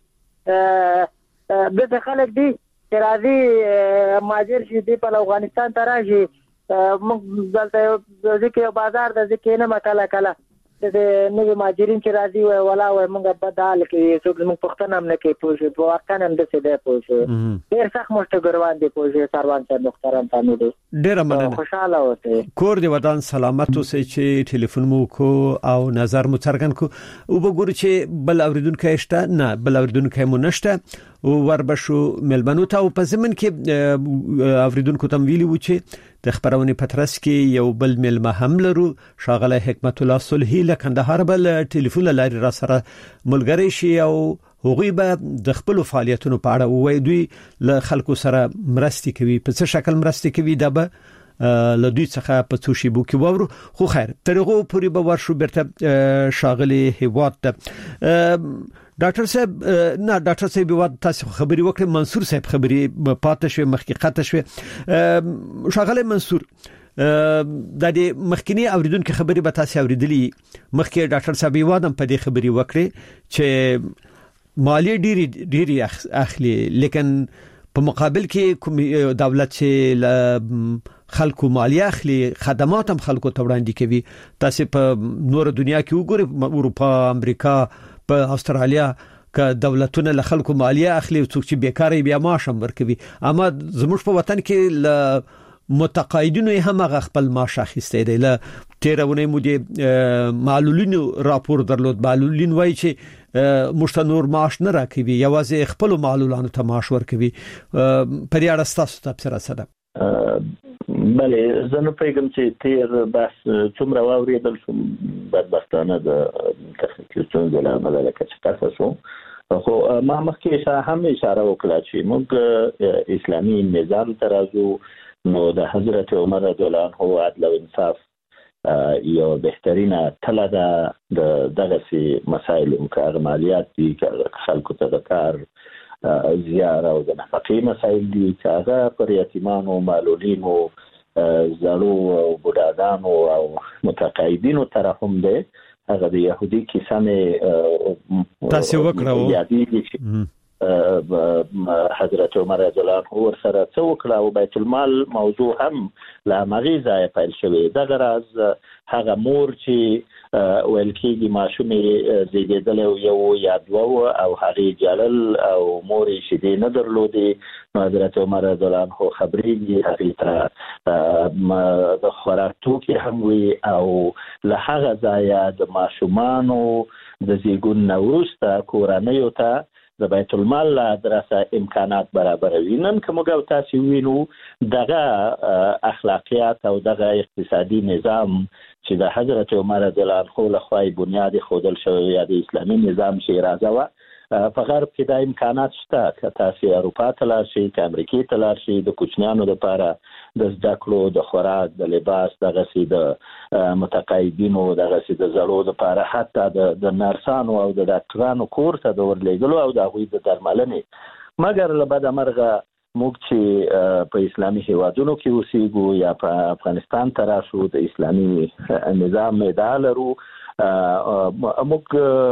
به خلک دي چې راځي ماجر شي دی په افغانستان ته راشي موږ دلته ځکه بازار د ځکه نه مکاله کله د نوې ماجرین چې راځي ولا موږ بدل کې څوک موږ پښتنه هم نه کې پوښي په واقع هم د څه دی پوښي ډیر سخت مشتګروان دي پوښي سروان صاحب محترم تاسو دې ډیر مننه خوشاله اوسئ کور دی ودان سلامت اوسئ چې ټلیفون مو کو او نظر مو څرګند کو او وګورئ چې بل اوریدونکو شته نه بل اوریدونکو مو نشته او وربشو ملمنو ته او په زمن کې اوریدونکو تم ویلی و چې د خبرونه پترس کې یو بل ملمه هم لرو شاغله حکمت الله صلحی لکندهار بل ټلیفون لاري را سره ملګری شي او هغوی به د خپل فعالیتونو په اړه وایي دوی له خلکو سره مرستي کوي په څه شکل مرستي کوي دا به له دوی څخه په څو شی بو کې وورو خو خیر ترغه پوری به ورشو برته شاغله هیواد ډاکټر صاحب نه ډاکټر صاحب یو تاسو خبري وکړه منصور صاحب خبري پاتې شوی مخکې خطه شوی شاغله منصور د دې مخکنی اوریدونکو خبري به تاسو اوریدلی مخکې ډاکټر صاحب یو ادم په دې خبري وکړي چې مالی ډيري اخلي لیکن په مقابل کې کوم دولت چې خلکو مالی اخلي خدمات هم خلکو ته وړاندې کوي تاسو په نور دنیا کې وګورئ اروپا امریکا په استرالیا ک دولتونه له خلکو مالیه اخلي څوک چې بیکاری بیا معاش هم ورکوي اما زموږ په وطن کې ل متقاعدینو هم خپل معاش اخیسته دی ل 13 ونې مو دي معلولینو راپور درلود معلولین وایي چې مشتنور معاش نه راکوي یوازې خپل معلولانو ته معاش ورکوي پر یاد تاسو تفسیر سره بله زنه پیغام چې تیر بس څومره واوریدل شو بدبختانه د تخنیکی ستونزې له امله لکه چې تاسو خو ما مخکې هم اشاره وکړه چې موږ اسلامي نظام ترازو نو د حضرت عمر رضی الله عنه عدل او انصاف یو بهترینه تله ده د دغه مسایل مکمالیات دي خلکو ته د کار زیار او د نفقې مسایل دي چې هغه پر یتیمانو معلولینو زړو او بوډاګانو او متقاعدینو ترحم دی هغه د يهودي کیسانه تاسو وکړو حضرت عمر رضی الله عنه ورسره څو کړه او بیت المال موضوع هم لا مغیزه پیل شوی دغه راز هغه مور چې ولکېږي ماشومې زیږیدل یو یا دوه او هغه جلل او مورې شیدې نه درلودي حضرت عمر رضی الله عنه خبرېږي هغه ته د خوراک توکي هم وي او له هغه ځای د ماشومانو د زیږون نوروسته کورنۍ ته د بیت المال لا دراسه امکانات برابروي نن کومه تاسو وینو دغه اخلاقیات او دغه اقتصادي نظام چې د حضرت عمر رضی الله عنه له خوا بنیاد خودل شوی یا د اسلامي نظام شیرازه و په غرب کې د امکانات شته که تاسو اروپا ته لاړ شئ که امریکا ته لاړ شئ د کوچنیانو لپاره د زده کړو د خوراک د لباس دغه سي د متقاعدینو دغه سي د زړو لپاره حتی د نرسانو او د ډاکټرانو کور ته د ورلېګلو او د غوي د درملنې مګر له بده مرغه موږ چې په اسلامي هیوادونو کې اوسېږو یا په افغانستان ته راشو د اسلامي نظام ادعا لرو موږ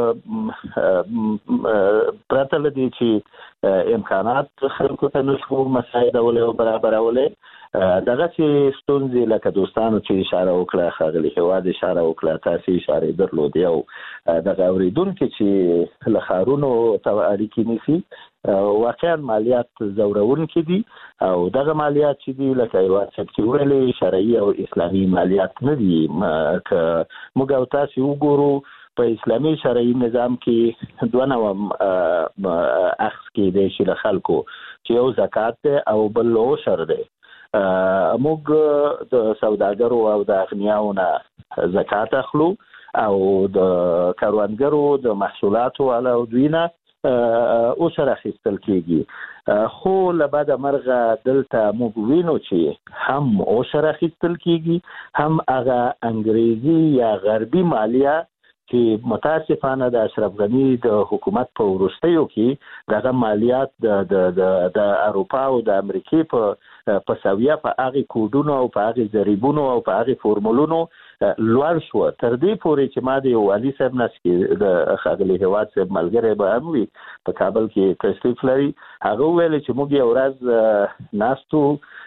پرته لدی چې امکانات خلکو ته نشو مساعده ولې برابرولې دغه چې ستونزې لکه دوستانو چې اشاره وکړه خاغلی هواد اشاره وکړه تاسو اشاره درلودي او دغه اوریدونکو چې له خارونو ته اړیکې نیسي واقعا مالیات زورونکي دي او دغه مالیات چې دي لکه یو څه ویلې شرعي او اسلامي مالیات نه دي که موږ تاسو وګورو په اسلامي شرعي نظام کې دوه نوع اخذ کې دي چې خلکو چې یو زکات او بل عشر دی موږ د سوداګرو او د اغنیاو نه زکات اخلو او د کاروانګرو د محصولاتو علاوه دوینه او سره خستل کیږي خو لبعد مرغه دلته موږ وینو چې هم او سره خستل کیږي هم هغه انګریزي یا غربي مالیه چې متاسفانه د اشرف غنی د حکومت په وروستیو کې دغه مالیات د اروپا او د امریکای په ساویه په هغه کوډونو او په هغه ضریبونو او په هغه فورمولونو لوړ شو تر دې پورې چې ما د والي صاحب نسکی د خاغلی هواد صاحب ملګری به هم وي په کابل کې تشریف لري هغه ویل چې موږ یو ورځ ناستو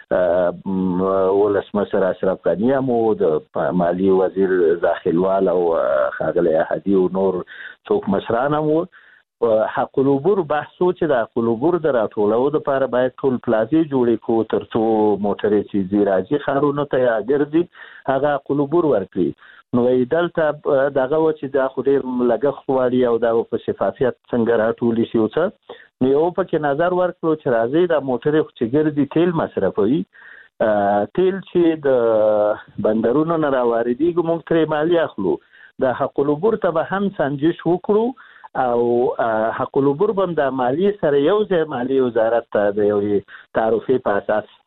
ولسمشر اشرف غنی مو د مالی وزیر داخلوال او خاغلی احدی او نور څوک مشران مو حق العبور بحثو چې د حق العبور د راټولو لپاره باید ټول پلازي جوړې کو ترڅو موټرې چې زیراجي خارونو ته ګرځي هغه حق العبور ورکړي نو دلته دغه و چې د خوري لګښت وړي او د په شفافیت څنګه راټولي شي او څه نو یو پکې نظر ورکړو چې راځي د موټرې چې ګرځي تیل مصرفوي تیل چې د بندرونو نه راوړيږي موږ ترې مالیه اخلو د حق العبور ته به هم سنجش وکړو او حق العبور بم د مالی سره یو ځای مالی وزارت ته د یو تعرفې په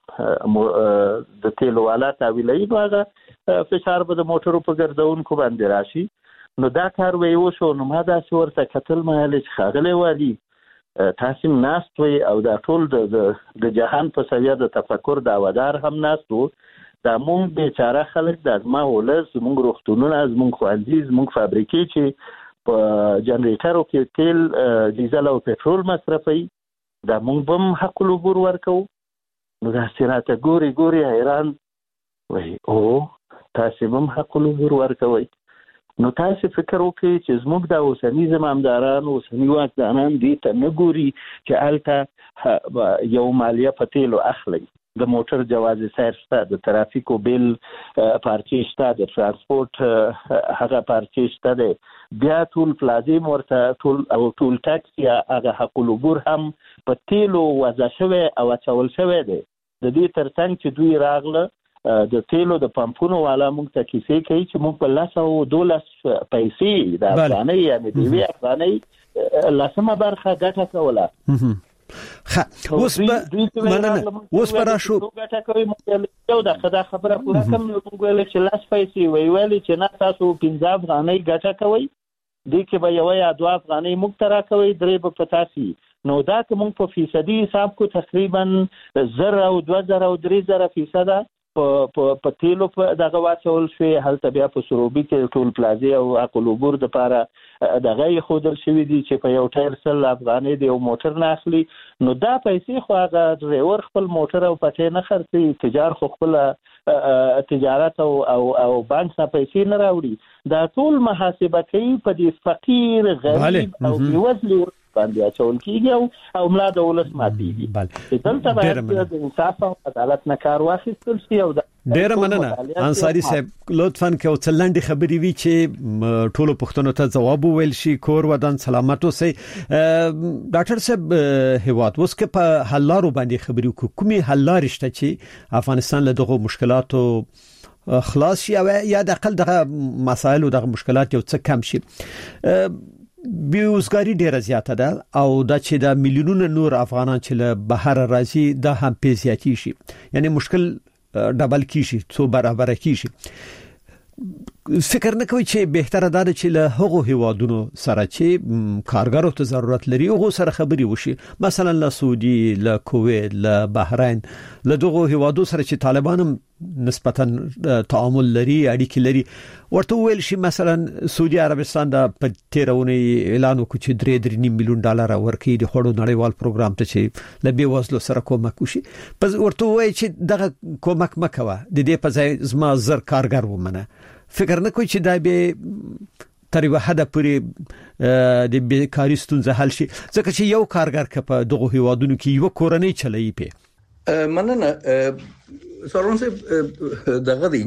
اساس د تیلو والا تاویلای نوغه فشار به د موټرو په ګرځونکو باندې راشي نو دا کار ویو شو نو ما دا څورته کتل مهال چې خاغله والی تاسو ناستوي او دا ټول د جهان په سویه د تفکر دا ودار هم ناستو دا مونږ بیچاره خلک د ما ولز مونږ روختونونه از مونږ خوانځي مونږ فابریکې چې په جنریټرو کې تیل ډیزل او پټرول مصرفوي دا مونږ بم حق العبور ورکو نو دا سراته ګوري حیران وای او تاسو بم حق العبور ورکوي نو تاسو فکر وکړئ چې زموږ د اوسنی زمامداران او اوسنی واکداران دي ته نه ګوري چې الته یو مالیه په تیلو اخلي د موټر جواز سیر شته د ترافیکو بیل پارچې شته د ترانسپورت هغه پارچې شته د بیا ټول پلازم ورته ټول ټاکس یا هغه حق العبور هم په تیلو وضع شوی او اچول شوی دی د دې ترڅنګ چې دوی راغله د تیلو د پمپونو والا موږ ته کیسې کوي چې موږ په 112 پیسې د افغانۍ یعنی د وی افغانۍ لاسمه برخه ګټه کوله اوس اوس پر شو ګټه کوي یو دا خبره پوره کوم موږ ویل چې لاس پیسې ویل چې نه تاسو 15 افغانۍ ګټه کوي دې کې به یو یا 2 افغانۍ موږ ترا کوي درې په پتاسي نو دا کوم په فیصدي حساب کو تقریبا 0 او 2000 او 3000% په تیلو په دغه واچول شوی هلته بیا په سروبي کې ټول پلازي او حق العبور د لپاره دغه خودل شوی دي چې په یو ټایر سل افغانۍ دی یو موټر نه اخلي نو دا پیسې خو هغه ډرایور خپل موټر او پټې نه خرڅي تجار خو خپل تجارت او بانک نه پیسې نه راوړي دا ټول محاسبه کوي په دې فقیر غریب او بیوزلي باندې اچول کیږي او ملا د ولس ماتيږي دلته باید د انصاف او عدالت نه کار واخیستل شي او ډیر مننه انصاری صاحب لطفاً که وڅلندې خبرې وی چې ټولو پښتنو ته جواب ویل شي کور ودان سلامت اوسئ ډاکټر صاحب هواد اوس کې په حلارو باندې خبرې کومي حلار شته چې افغانستان له دغه مشکلاتو خلاص شي یا د اقل دغه مسایل او دغه مشکلات یو څه کم شي بیوزګاری ډیره زیاته ده او دا چې د میلیونونو نور افغانان چې له بهر راځي دا هم پیسياتي شي یعنی مشکل ډبل کیشي څو برابر کیشي فکر نه کوي چې بهتره ده چې له هغو هیوادونو سره چې کارګرو ته ضرورت لري هغه سره خبري وشي مثلا له سعودي له کویت له بحرین له دغه هیوادو سره چې طالبان نسبتا تعامل لري اړیکې لري ورته ویل شي مثلا سعودي عربستان د پټیرونی اعلان وکړي چې $3.5 میلیون ورکړي د خړو نړیوال پروګرام ته چې لبي وزلو سره کومک وشي پس ورته وایي چې دغه کومک مکوه د دې په ځای زما زر کارګر ومنه فکر نه کوي چې دا به تر یو حد پورې د بیکاری ستونزه حل شي ځکه چې یو کارګر کپ دغه هیوادونو کې یو کورنۍ چلایي په مننه سارون صاحب دغه دی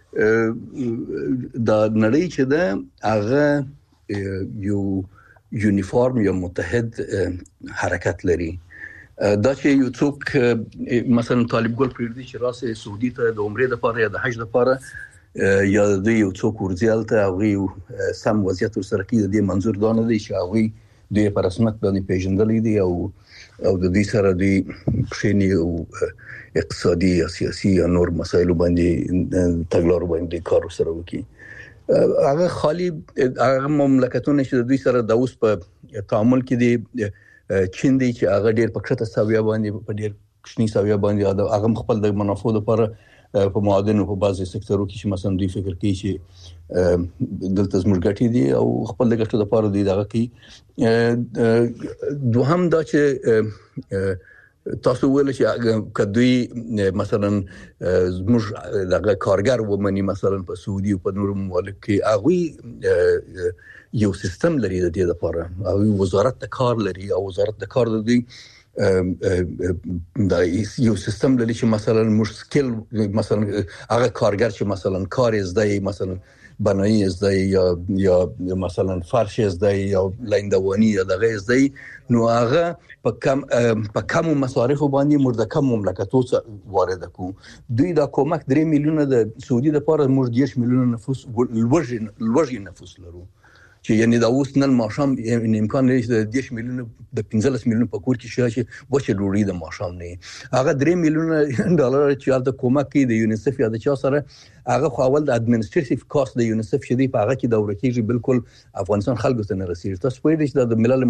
دا نړۍ چې دا هغه یو یونیفورم یا متحد حرکت لري دا چې یو څوک مثلا طالب ګل پریږدي چې راسه سعودي ته د عمره لپاره یا د حج لپاره یا د یو څوک ورځالته هغه سم وضعیت سره کې د منظور دانه دی چې هغه د پرسمت باندې پیژندلې دي او د دې سره د پښینی او اقتصادي یا سیاسي یا نور مسایلو باندې تګلارو باندې کار سره وکړي. هغه خالی هغه مملکتونه چې د دوی سره د اوس په تعامل کې دي چین دی چې هغه ډیر پکښته ساویا باندې په ډیر کشنی ساویا باندې هغه خپل د منافع لپاره په معادن او په بعضي سکتورو کې چې مثلا دوی فکر کوي چې دلته زموږ ګټې دي او خپل د ګټو لپاره دوی دغه کوي. دوهم دا چې تاسو ویل چې کدوې مثلا زموږ دغه کارګر ومني مثلا په سعودي او په نورو ممالک کې هغه یو سیستم لري د دې لپاره هغه وزارت د کار لري او وزارت د کار د دوی دا یو سیستم لري چې مثلا مشکل مثلا هغه کارګر چې مثلا کار زده مثلا بنایی زده یا مثلا فرش زده یا لیندوانی یا دغه زده نو هغه په کم مصارف باندې مرتکب مملکتو وارد کو دوی دا کومک 3 میلیونه د سعودي لپاره موږ 10 میلیونه نفوس لوړ نفوس لرو چې یعنی دا اوس نن ماشام امکان لري چې د 10 میلیونه د 15 میلیونه په کور کې شي چې وچه ډوړي د ماشام نه هغه 3 میلیونه ډالر چې د کومک کې د یونیسف یا د چا سره هغه خو اول د اډمنستریټیو کاست د یونیسف شدي په هغه کې د ورکیږي بالکل افغانستان خلکو ته نه رسیږي. تاسو په دې چې د ملل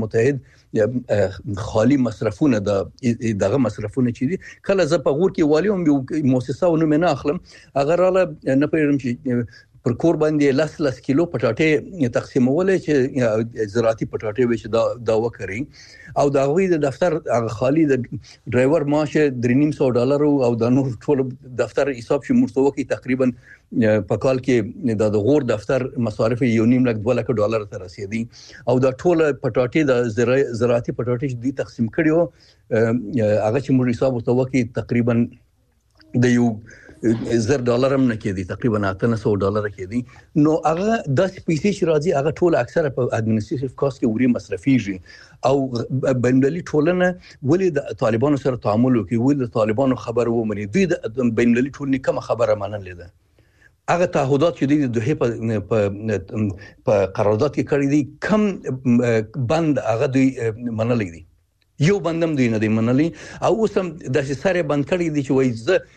متحد خالی مصرفونه دغه مصرفونه چې دي کله ز په غور کې والیوم یو مؤسسه ونه نه اخلم هغه راله نه پېرم چې پر کور باندې لس کیلو پټاټې تقسیمول چې زراعتي پټاټې وي چې دا وکړي او دا غوي د دفتر خالی د ډرایور معاش $300 او د نور ټول دفتر حساب چې مرتوکي تقریبا په کال کې د غور دفتر مصارف $1.5 ته رسیدي او دا ټول پټاټې د زراعتي پټاټې چې دی تقسیم کړي هغه چې موږ حساب وتوکي تقریبا د یو $1,000 هم نه کېدی تقریبا $800 کېدی نو هغه د پیسې چې راځي هغه ټول اکثره په اډمنستریټیو کاست کې وری مصرفيږي او بینالمللي ټولنه ولې د طالبانو سره تعامل کوي ولې د طالبانو خبر ومني دوی د بینالمللي ټولنې کوم خبره منلې ده هغه تعهدات چې د دوه په قرارداد کې کړی دي کم بند هغه دوی منلې دي یو بندم دوی نه دی منلي او اوس هم د سره بند کړی دي چې وایي زه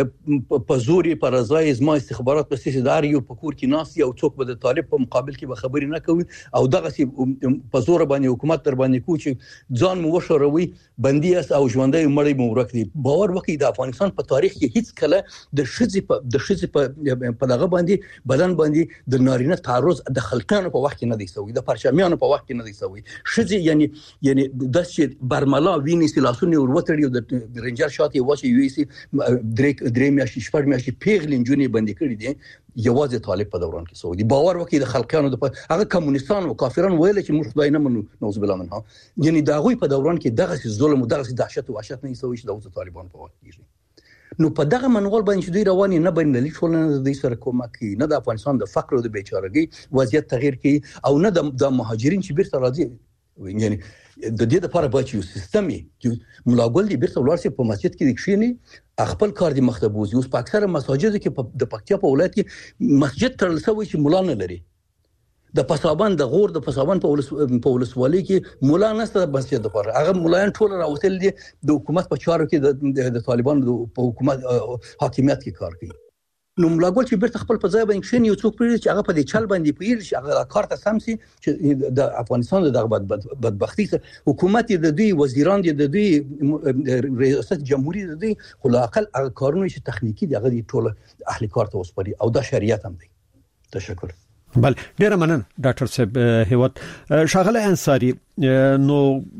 په زوري پر ځای زما استخبارات په سیسه دار یو پکور کې ناس یو څوک به د طالب په مقابل کې به خبري نه کوي او دغه سي په زور باندې حکومت در باندې کوي چې ځان مو وشروي بندي اس او ژوندۍ مړی مو ورکړي باور وکړي د افغانستان په تاریخ کې هیڅ کله د شذ په دغه باندې بدن باندې د نارینه تعرض د خلکانو په وخت کې نه دی سوی د پرچمیانو په وخت کې نه دی سوی شذ یعنی د چې برملا ویني سلاسونه وروتړي د رنجر شاتي واچي یو سي درې میاشتې شپږ میاشتې پیغلې جونې باندې کړې دي یوازې طالب په دوران کې سعودي باور وکړي د خلکانو د هغه کمونستان او کافرانو ویل چې موږ خدای نه منو نوز بالله منها یعنی دا غوي په دوران کې دغه ظلم او دغه دهشت او وحشت نه سوي چې د طالبان په وخت کې نو په دغه منغول باندې دوی رواني نه بینالمللي ټولنه د سره کومک کوي نه د افغانستان د فقر او د بیچارهګۍ وضعیت تغییر کوي او نه د مهاجرین چې بیرته راځي یعنی د دې لپاره باید یو سیستمي چې ملاګل دي بیرته ولر سي په مسجد کې کښینی خپل کار دي مختبوز اوس په اکثره مساجد کې د پکتیا په ولایت کې مسجد ترل سوی چې مولا نه لري د پسابان د غور د پسابان په ولسوالۍ کې مولا نشته د مسجد لپاره هغه مولایان ټول راوتل دي د حکومت په چارو کې د طالبانو په حکومت حاکمیت کې کار کوي نو ملاګل چې بیرته خپل په ځای باندې کښینی یو څوک پیری چې هغه په دې چل باندې پیری چې هغه کار ته سم سي چې د افغانستان د بدبختی سره حکومت د دوی وزیران د دوی ریاست جمهوریت د دوی خو لاقل هغه کارونه چې تخنیکی دي هغه ټول اهل کار ته وسپاري او دا شریعت هم دی. تشکر. بل ډیر مننه ډاکټر صاحب هیوت شاغله انصاری نو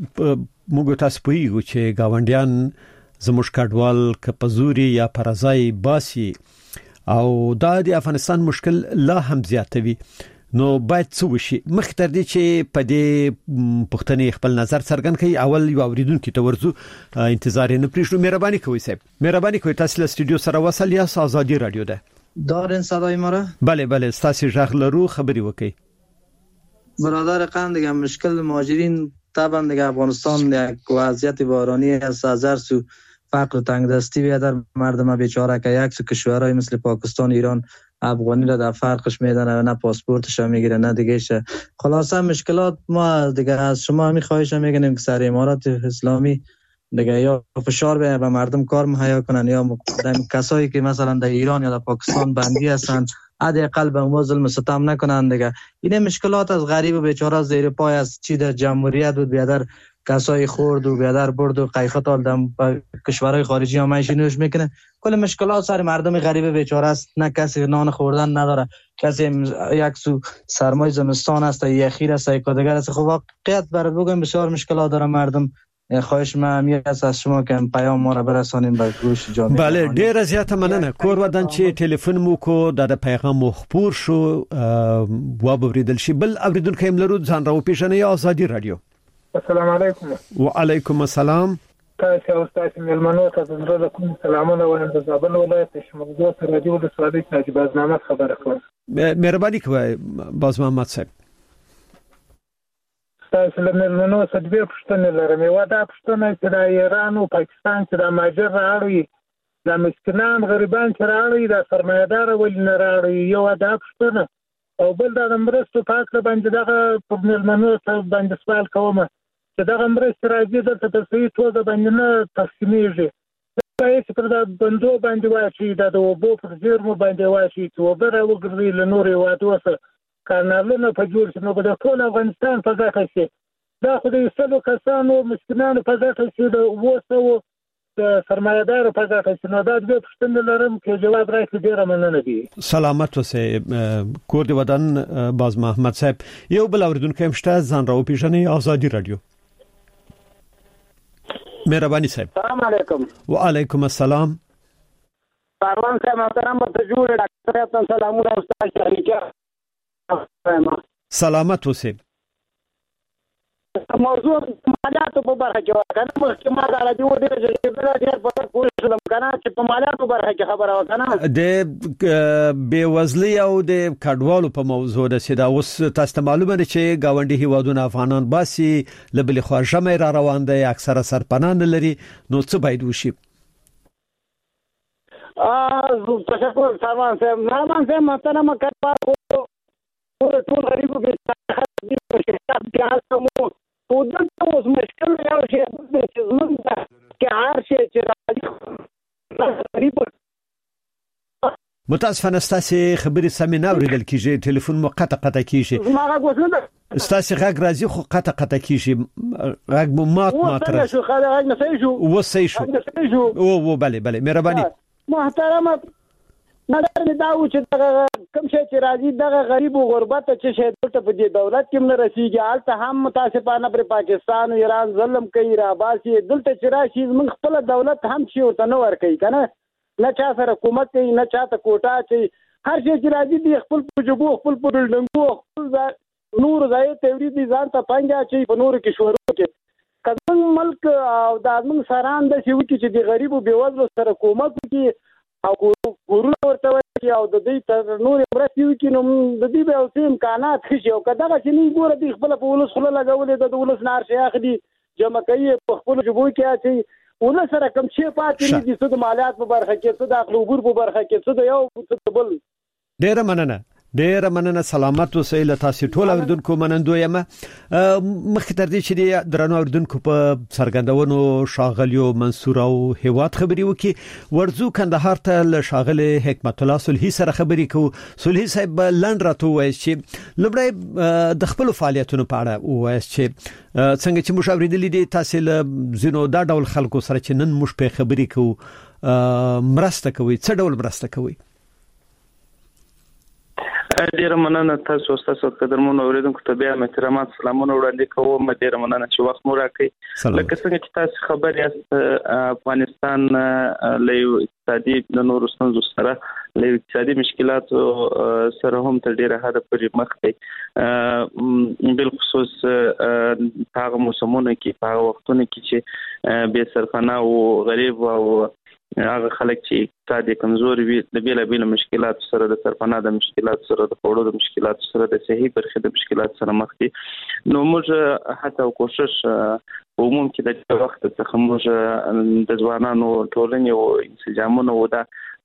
موږ تاسو په یو چې گاونډیان زموږ کډوال کپزوري یا پرځای باسي او دا د افغانستان مشکل لا هم زیاتوي نو باید څه وشي مخکې تر دې چې په دې پښتنې خپل نظر څرګند کړي اول یو اوریدونکو ته ورزو انتظار نه پریږدو مهرباني کوئ صاحب مهرباني کوئ تاسو له استودیو سره وصل یا آزادی رادیو ده دارین صدای ما را بله تاسو ژغ لرو خبري وکړئ برادر قند دیگه مشکل مهاجرین طبعا دیگه افغانستان یک وضعیت بحرانی است از هر سو فقر و تنگدستی و در مردم بیچاره که یک سو کشورهای مثل پاکستان ایران افغانی را در فرقش میدن، نه پاسپورتش هم میگیره نه دیگهش. خلاصه مشکلات ما دیگه از شما همین خواهش میکنیم که سر امارات اسلامی دیگه یا فشار به مردم کار مهیا کنن یا کسایی که مثلا در ایران یا در پاکستان بندی هستن حداقل به ما ظلم ستم نکنن دیگه. این مشکلات از غریب و بیچاره زیر پای از چی در جمهوریت بود بیادر کسای خورد و بیادر برد و قیخت آلدم کشورهای خارجی هم نوش میکنه. کل مشکلات سر مردم غریب بیچاره است، نه کسی نان خوردن نداره، کسی یک سو سرمای زمستان است یا اخیر است یا کدگر است. خب واقعیت برات بگم بسیار مشکلات داره مردم. خواهش من از شما که پیام ما را برسانیم به گوش جامعه. بله ډیر زیات مننه کور ودان چې ټلیفون مو کو د پیغام مخبور شو و بریدل شي. بل اوریدونکو هم لرو ځان راو پیژنې آزادي رادیو. السلام علیکم. وعلیکم السلام. تاسو او تاسو ملمنو ته زړه کوم سلامونه وایم. د زابل ولایت شمولدو ته رادیو د سوادي چې بازنامه خبره کوم. مهرباني کوئ باز محمد صاحب. تاسو له ملمنو څخه دوه پوښتنې لرم. یو دا پوښتنه چې د ایران او پاکستان چې د ماجر راړي د مسکینان غریبان چې راړي د سرمایدار ولې نه راړي، یو دا پوښتنه. او بل دا مرستو پاک باندې دغه په ملمنو ته باندې سوال کوم چې دغه مرستې راځي دلته په صحیح توګه باندې نه تقسیمیږي. دا یې پر دا بندو باندې واشي د اوبو پر زیرمو باندې واشي چې اوبه راوګرځي له نورې وادو سره کانالونه په جوړ شي نو د ټول افغانستان په ګټه شي. دا خو د یو کسانو مسکینانو په ګټه شي، د 200 د سرمایه‌دارو په ګټه شي. نو دا د پښتنو لرم کې جواب راکړي ډیره مننه دي. سلامت اوسئ کور دی ودان باز محمد صاحب. یو بل اوریدونکو هم شته ځان راو پیژنې آزادي رادیو. مهرباني صاحب. السلام علیکم. وعلیکم السلام. پروان صاحب محترم ته جوړ ډاکټر صاحب سلامونه استاد شریکه. سلامت اوسئ. موضوع مالیاتو په برخه کې وکنه مخکې ما دا راځي و دې چې ډېر په پوره شلم کنه چې په مالیاتو برخه کې خبره وکنه د بیوزلي او د کډوالو په موضوع ده چې دا اوس تاسو معلومه ده چې گاونډي هیوادونه افغانان باسي لبل خو ژمه را روان دي اکثره سرپنان لري، نو څه باید وشي؟ تشکر سامان صاحب. نامان صاحب محترم کډوال ټول غریبو کې ودلته اوس مشکل یو شی چې زموږ کې هر شی چې راځي متاسفانه ستاسو خبرې سمې نه اوریدل کیږي، ټلیفون مو قطع کیږي. ستاسو غږ راځي خو قطع کیږي، غږ مو مات راځي. شو خاله غږ نه صحیح شو وصحیح شو. او بله مهرباني محترمه. نظر می دا و چې دغه کوم شي چې راځي دغه غریب او غربت چې شه دلته په دې دولت کې نه رسیږي، حالت هم متاسفانه پر پاکستان او ایران ظلم کوي را باسي. دلته چې راشي موږ خپل دولت هم شي ورته نه ور کوي کنه، نه چا سره حکومت کوي نه چاته کوټه کوي. هر شي چې راځي دی خپل پجبو خپل بلډنګو خپل نور ځای توري دي ځان ته پنجا چې په نور کې شورو کې کله ملک او د موږ سران د شي وکي چې د غریب او بیوزلو سره حکومت کوي او ګورونه ورته وي او د دې تر نور مرستې وکړي نو د دې به اوس امکانات خشي او کدا چې نه ګوره د خپل په ولس خله لګولې د ولس نار شي اخلي جمع کوي په خپل جبو کې اچي ولس سره کم شي پاتې نه دي څه د مالیات په برخه کې څه د اخلو ګور په برخه کې څه د یو څه بل. ډیره مننه سلامت اوسئ. له تاسو ټول اوریدونکو منندوی یم. مخکې تر دې چې درنو اوریدونکو په سرګندونو شاغلیو منصور او هیواد خبري وکي ورزو کندهار ته له شاغله حکمت الله صلحي سره خبري کو. صلحي صاحب لند راته وایي چې لبړی د خپل فعالیتونو په اړه وایي چې څنګه چې مشاورین دي تاسو له زینو دا ډول خلکو سره چې نن مش په خبري کو مرسته کوي، څه ډول مرسته کوي؟ ډیره مننه تاسو قدرمن اوریدونکو ته بیا احترامات سلامونه وړاندې کوم. ډیره مننه چې وخت مو راکړئ. لکه څنګه چې تاسو خبر یاست افغانستان له اقتصادي د نورو ستونزو سره له اقتصادي مشکلاتو سره هم تر ډیره حد پورې مخ دی، بل خصوص هغه موسمونه کې هغه وختونه کې چې بې سرپناه او غریب او هغه خلک چې اقتصاد کمزور وي د بیلابیل مشکلات سره د سرپناه د مشکلات سره د خوړو د مشکلات سره د صحي برخې د مشکلات سره مخ دي. نو موږ حتی کوشش عموم کې د وخت څخه موږ د ځوانانو ټولنې او انسجامونو او د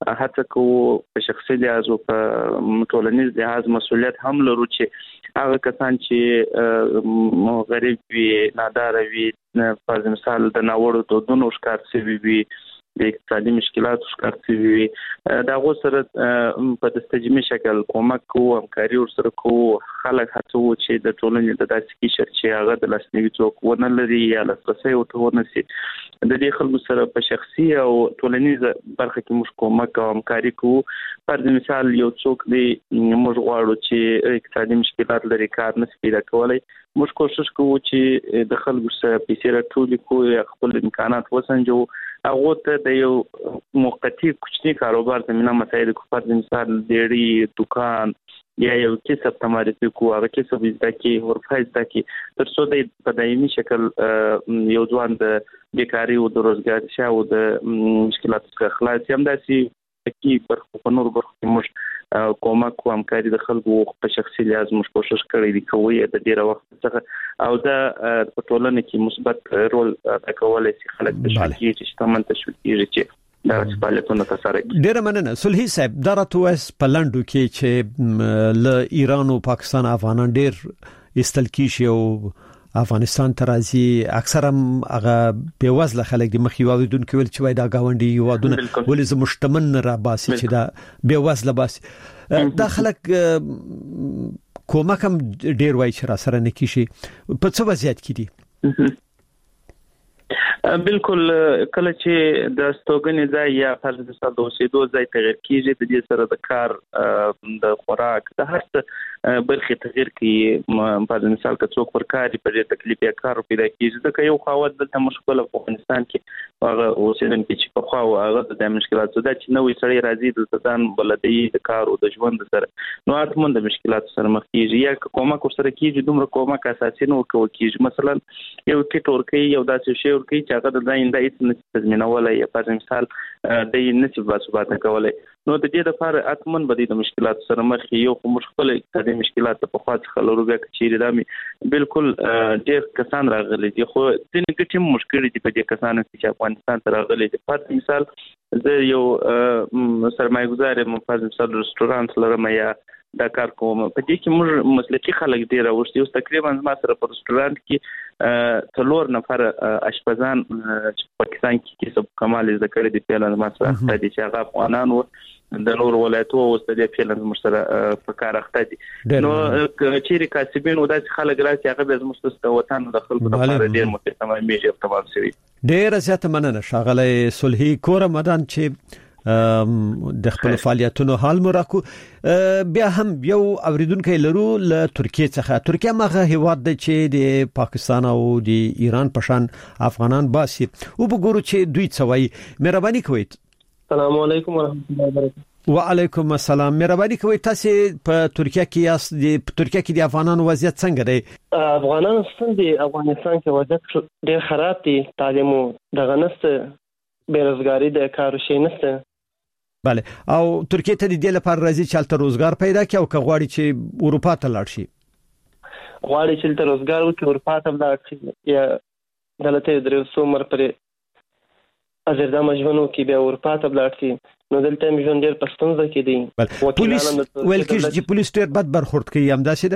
هڅه کوو په شخصي لحاظ او په ټولنیز لحاظ مسؤلیت هم لرو چې هغه کسان چې غریب وي نادار وي په مثال د ناوړو دودونو ښکار شوي وي د اقتصادي مشکلاتو ښکار شوي وي دا غو سره په تجربي شکل کومک کوو همکاري ورسره کوو خلک هڅو چې د ټولنې د داسې کیشر چې هغه د لاسنیوي څوک ونه لري یا لاسرسي ورته ونه شي د دې خلکو سره په شخصي او ټولنیز برخه کې موږ کومک او همکاري کوو پر مثال یو څوک دی موږ غواړو چې اقتصادي مشکلات لري کار نشي پیدا کولای موږ کوشش کوو چې د خلکو سره پیسې راټولې کوو یا خپل امکانات وسنجو هغه ته د یو موقتی کوچنی کاروبار زمينه مسایل کو پر مثال ډېری دکان یا یو کسب تمارته کو هغه کسب زده کی ورفای زده کی تر څو د پدایمي شکل یو ځوان د بیکاری او د روزګار شاو د مشکلاتو څخه خلاص هم داسي کی پر نور برخه موږ کومک او همکاري د خلکو په شخصي لحاظ موږ کوشش کړی دی کوی د ډیره وخت څخه او دا په ټولنه کې مثبت رول ادا کولای شي خلک د شکی چې شتمن تشویقي چې دا فعالیتونه تسارع ډیره مننه صلحي صاحب درته وس په لندو کې چې ل ایران او پاکستان افغانان ډیر استل کیشي او افغانستان ترازی اکثر هم هغه به وزله خلک د مخ یو ودون کې ول چې وای دا گاونډي یوادونه ولې ز مشتمن را باسي چې دا به وزله باسي دا خلک کومک هم ډیر وای چې را سره نه کیشي په څه وضعیت کې دي بالکل کله چې د ستوګنې ځای یا فرض مثال د اوسېدو ځای تغیر کیږي د دې سره د کار د خوراک د هر څه برخه تغیر کوي فرض مثال که څوک پر کاري په دې تکلیف یا کار پیدا کیږي د یو خاوت دلته مشکل په افغانستان کې هغه اوسېدونکو چې په خواو هغه د مشکلاتو د چې نوې سړی راځي د ځان بلدي د کار او د ژوند سره نو اته د مشکلاتو سره مخ کیږي یا کومک سره کیږي دومره کومک اساسي نو کیږي مثلا یو کې تورکي یو داسې شی ورکی چې هغه د داینده هیڅ نه تضمینولای یا پر مثال د نسب باسوبات کولای نو د دې لپاره اتمن بدی د مشکلات سره مخ یو مشکل اقتصادي مشکلات په خاص خلورو بیا چې دامي بالکل ډېر کسان راغلي دي خو د نګټي مشکل دي په دې کسانو چې افغانستان ته راغلي دي پر مثال زه یو سرمایه‌ګزار په مثال رستورانت لرم یا دا کار کوم په دې کې موږ مسلکي خلک دي راوستي اوس تقریبا ما سره په رستورانت کې څلور نفر اشپزان پاکستان کې کسب کمال ذکر دي په ما سره د چې هغه افغانان او د نور ولایتو او د فعلا مشترک په کار اخته دي نو چې کاسبین او د خلک راځي هغه به مستست وطن د خلکو لپاره ډیر متسمه میږي تمام شي ډیر زیات مننه شاغله صلحي کور مدان چې د خپل فعالیتونو حال مراکو بیا هم یو اوریدونکو لرو له ترکیه څخه ترکیه مغه هیواد د چې د پاکستان او د ایران پشان افغانان باسي او وګورو چې دوی څوي مهرباني کوئ السلام علیکم ورحمۃ اللہ وبرکاتہ وعلیکم السلام مهرباني کوئ تاسو په ترکیه کې د ترکیه کې د افغانانو وضعیت څنګه دی افغانانو څنګه افغانستان کې وضعیت ډېر خراب دي تعلیم دغه نسته بیروزګاری د کار شي نسته بله او ترکیه ته د دې لپاره راځي چې الته روزګار پیدا کړي او کغواړي چې اروپا ته لاړ شي غواړي چې الته روزګار وکړي اروپا ته لاړ شي یا دلته درې څومره پرې ازردا مجبنو کې بیا اروپا ته لاړ شي نو دلته مجبن ډېر پښتونځ کې دي پولیس ولکه چې پولیس ډېر بد برخورد کوي هم داسې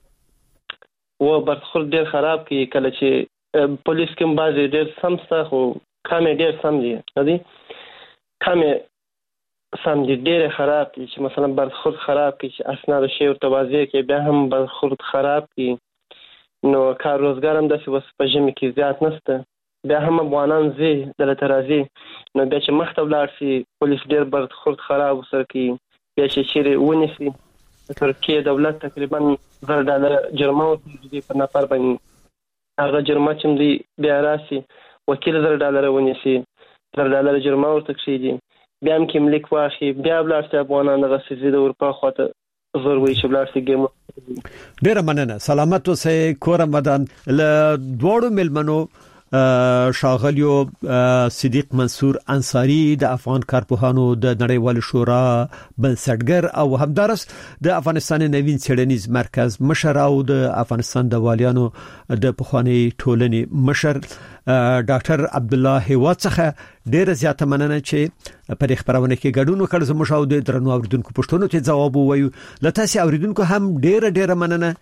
ده و برخورد ډېر خراب کوي کله چې پولیس کوم بعضي ډېر سمسته خو کامې ډېر سم دي ندي کامې سم دي ډېر خراب دي چې مثلا برخورد خراب کوي چې اسناد شی او توازی کې بیا هم برخورد خراب کوي نو کار روزګار هم د وس په ژمي کې زیات نشته بیا هم افغانان زی د لترازی نو بیا چې مخته ولاړ شي پولیس ډېر برخورد خراب وسره کوي بیا چې چیرې ونیسي ترکیه دولت تقریبا $1,000 جرمه ورکړي په نفر باندې هغه جرمه چې دی بیا راسي وکیل $1,000 ونیسي $1,000 جرمه ورکړي بیا هم کې ملک واخی بیا بلارسته افغانان دغه سیزي د اروپا خواته زور وی چې بلارسته ګیم ډیر مننه سلامت اوسئ کور مدان له دوړو ملمنو شاغلیو صدیق منصور انصاری د افغان کارپوهانو د نړیوال شورا بنسټګر او همدارس د افغانستان نوین څېړنیز مرکز مشر او د افغانستان د والیانو د پخوانی ټولنې مشر ډاکټر عبد الله هیواد څخه ډېر زیاته مننه چې په خبرونه کې ګډون وکړ. زموږ او د درنو اوریدونکو پښتنو ته جواب وایو. لته سي اوریدونکو هم ډېر مننه.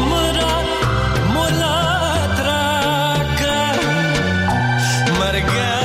Marga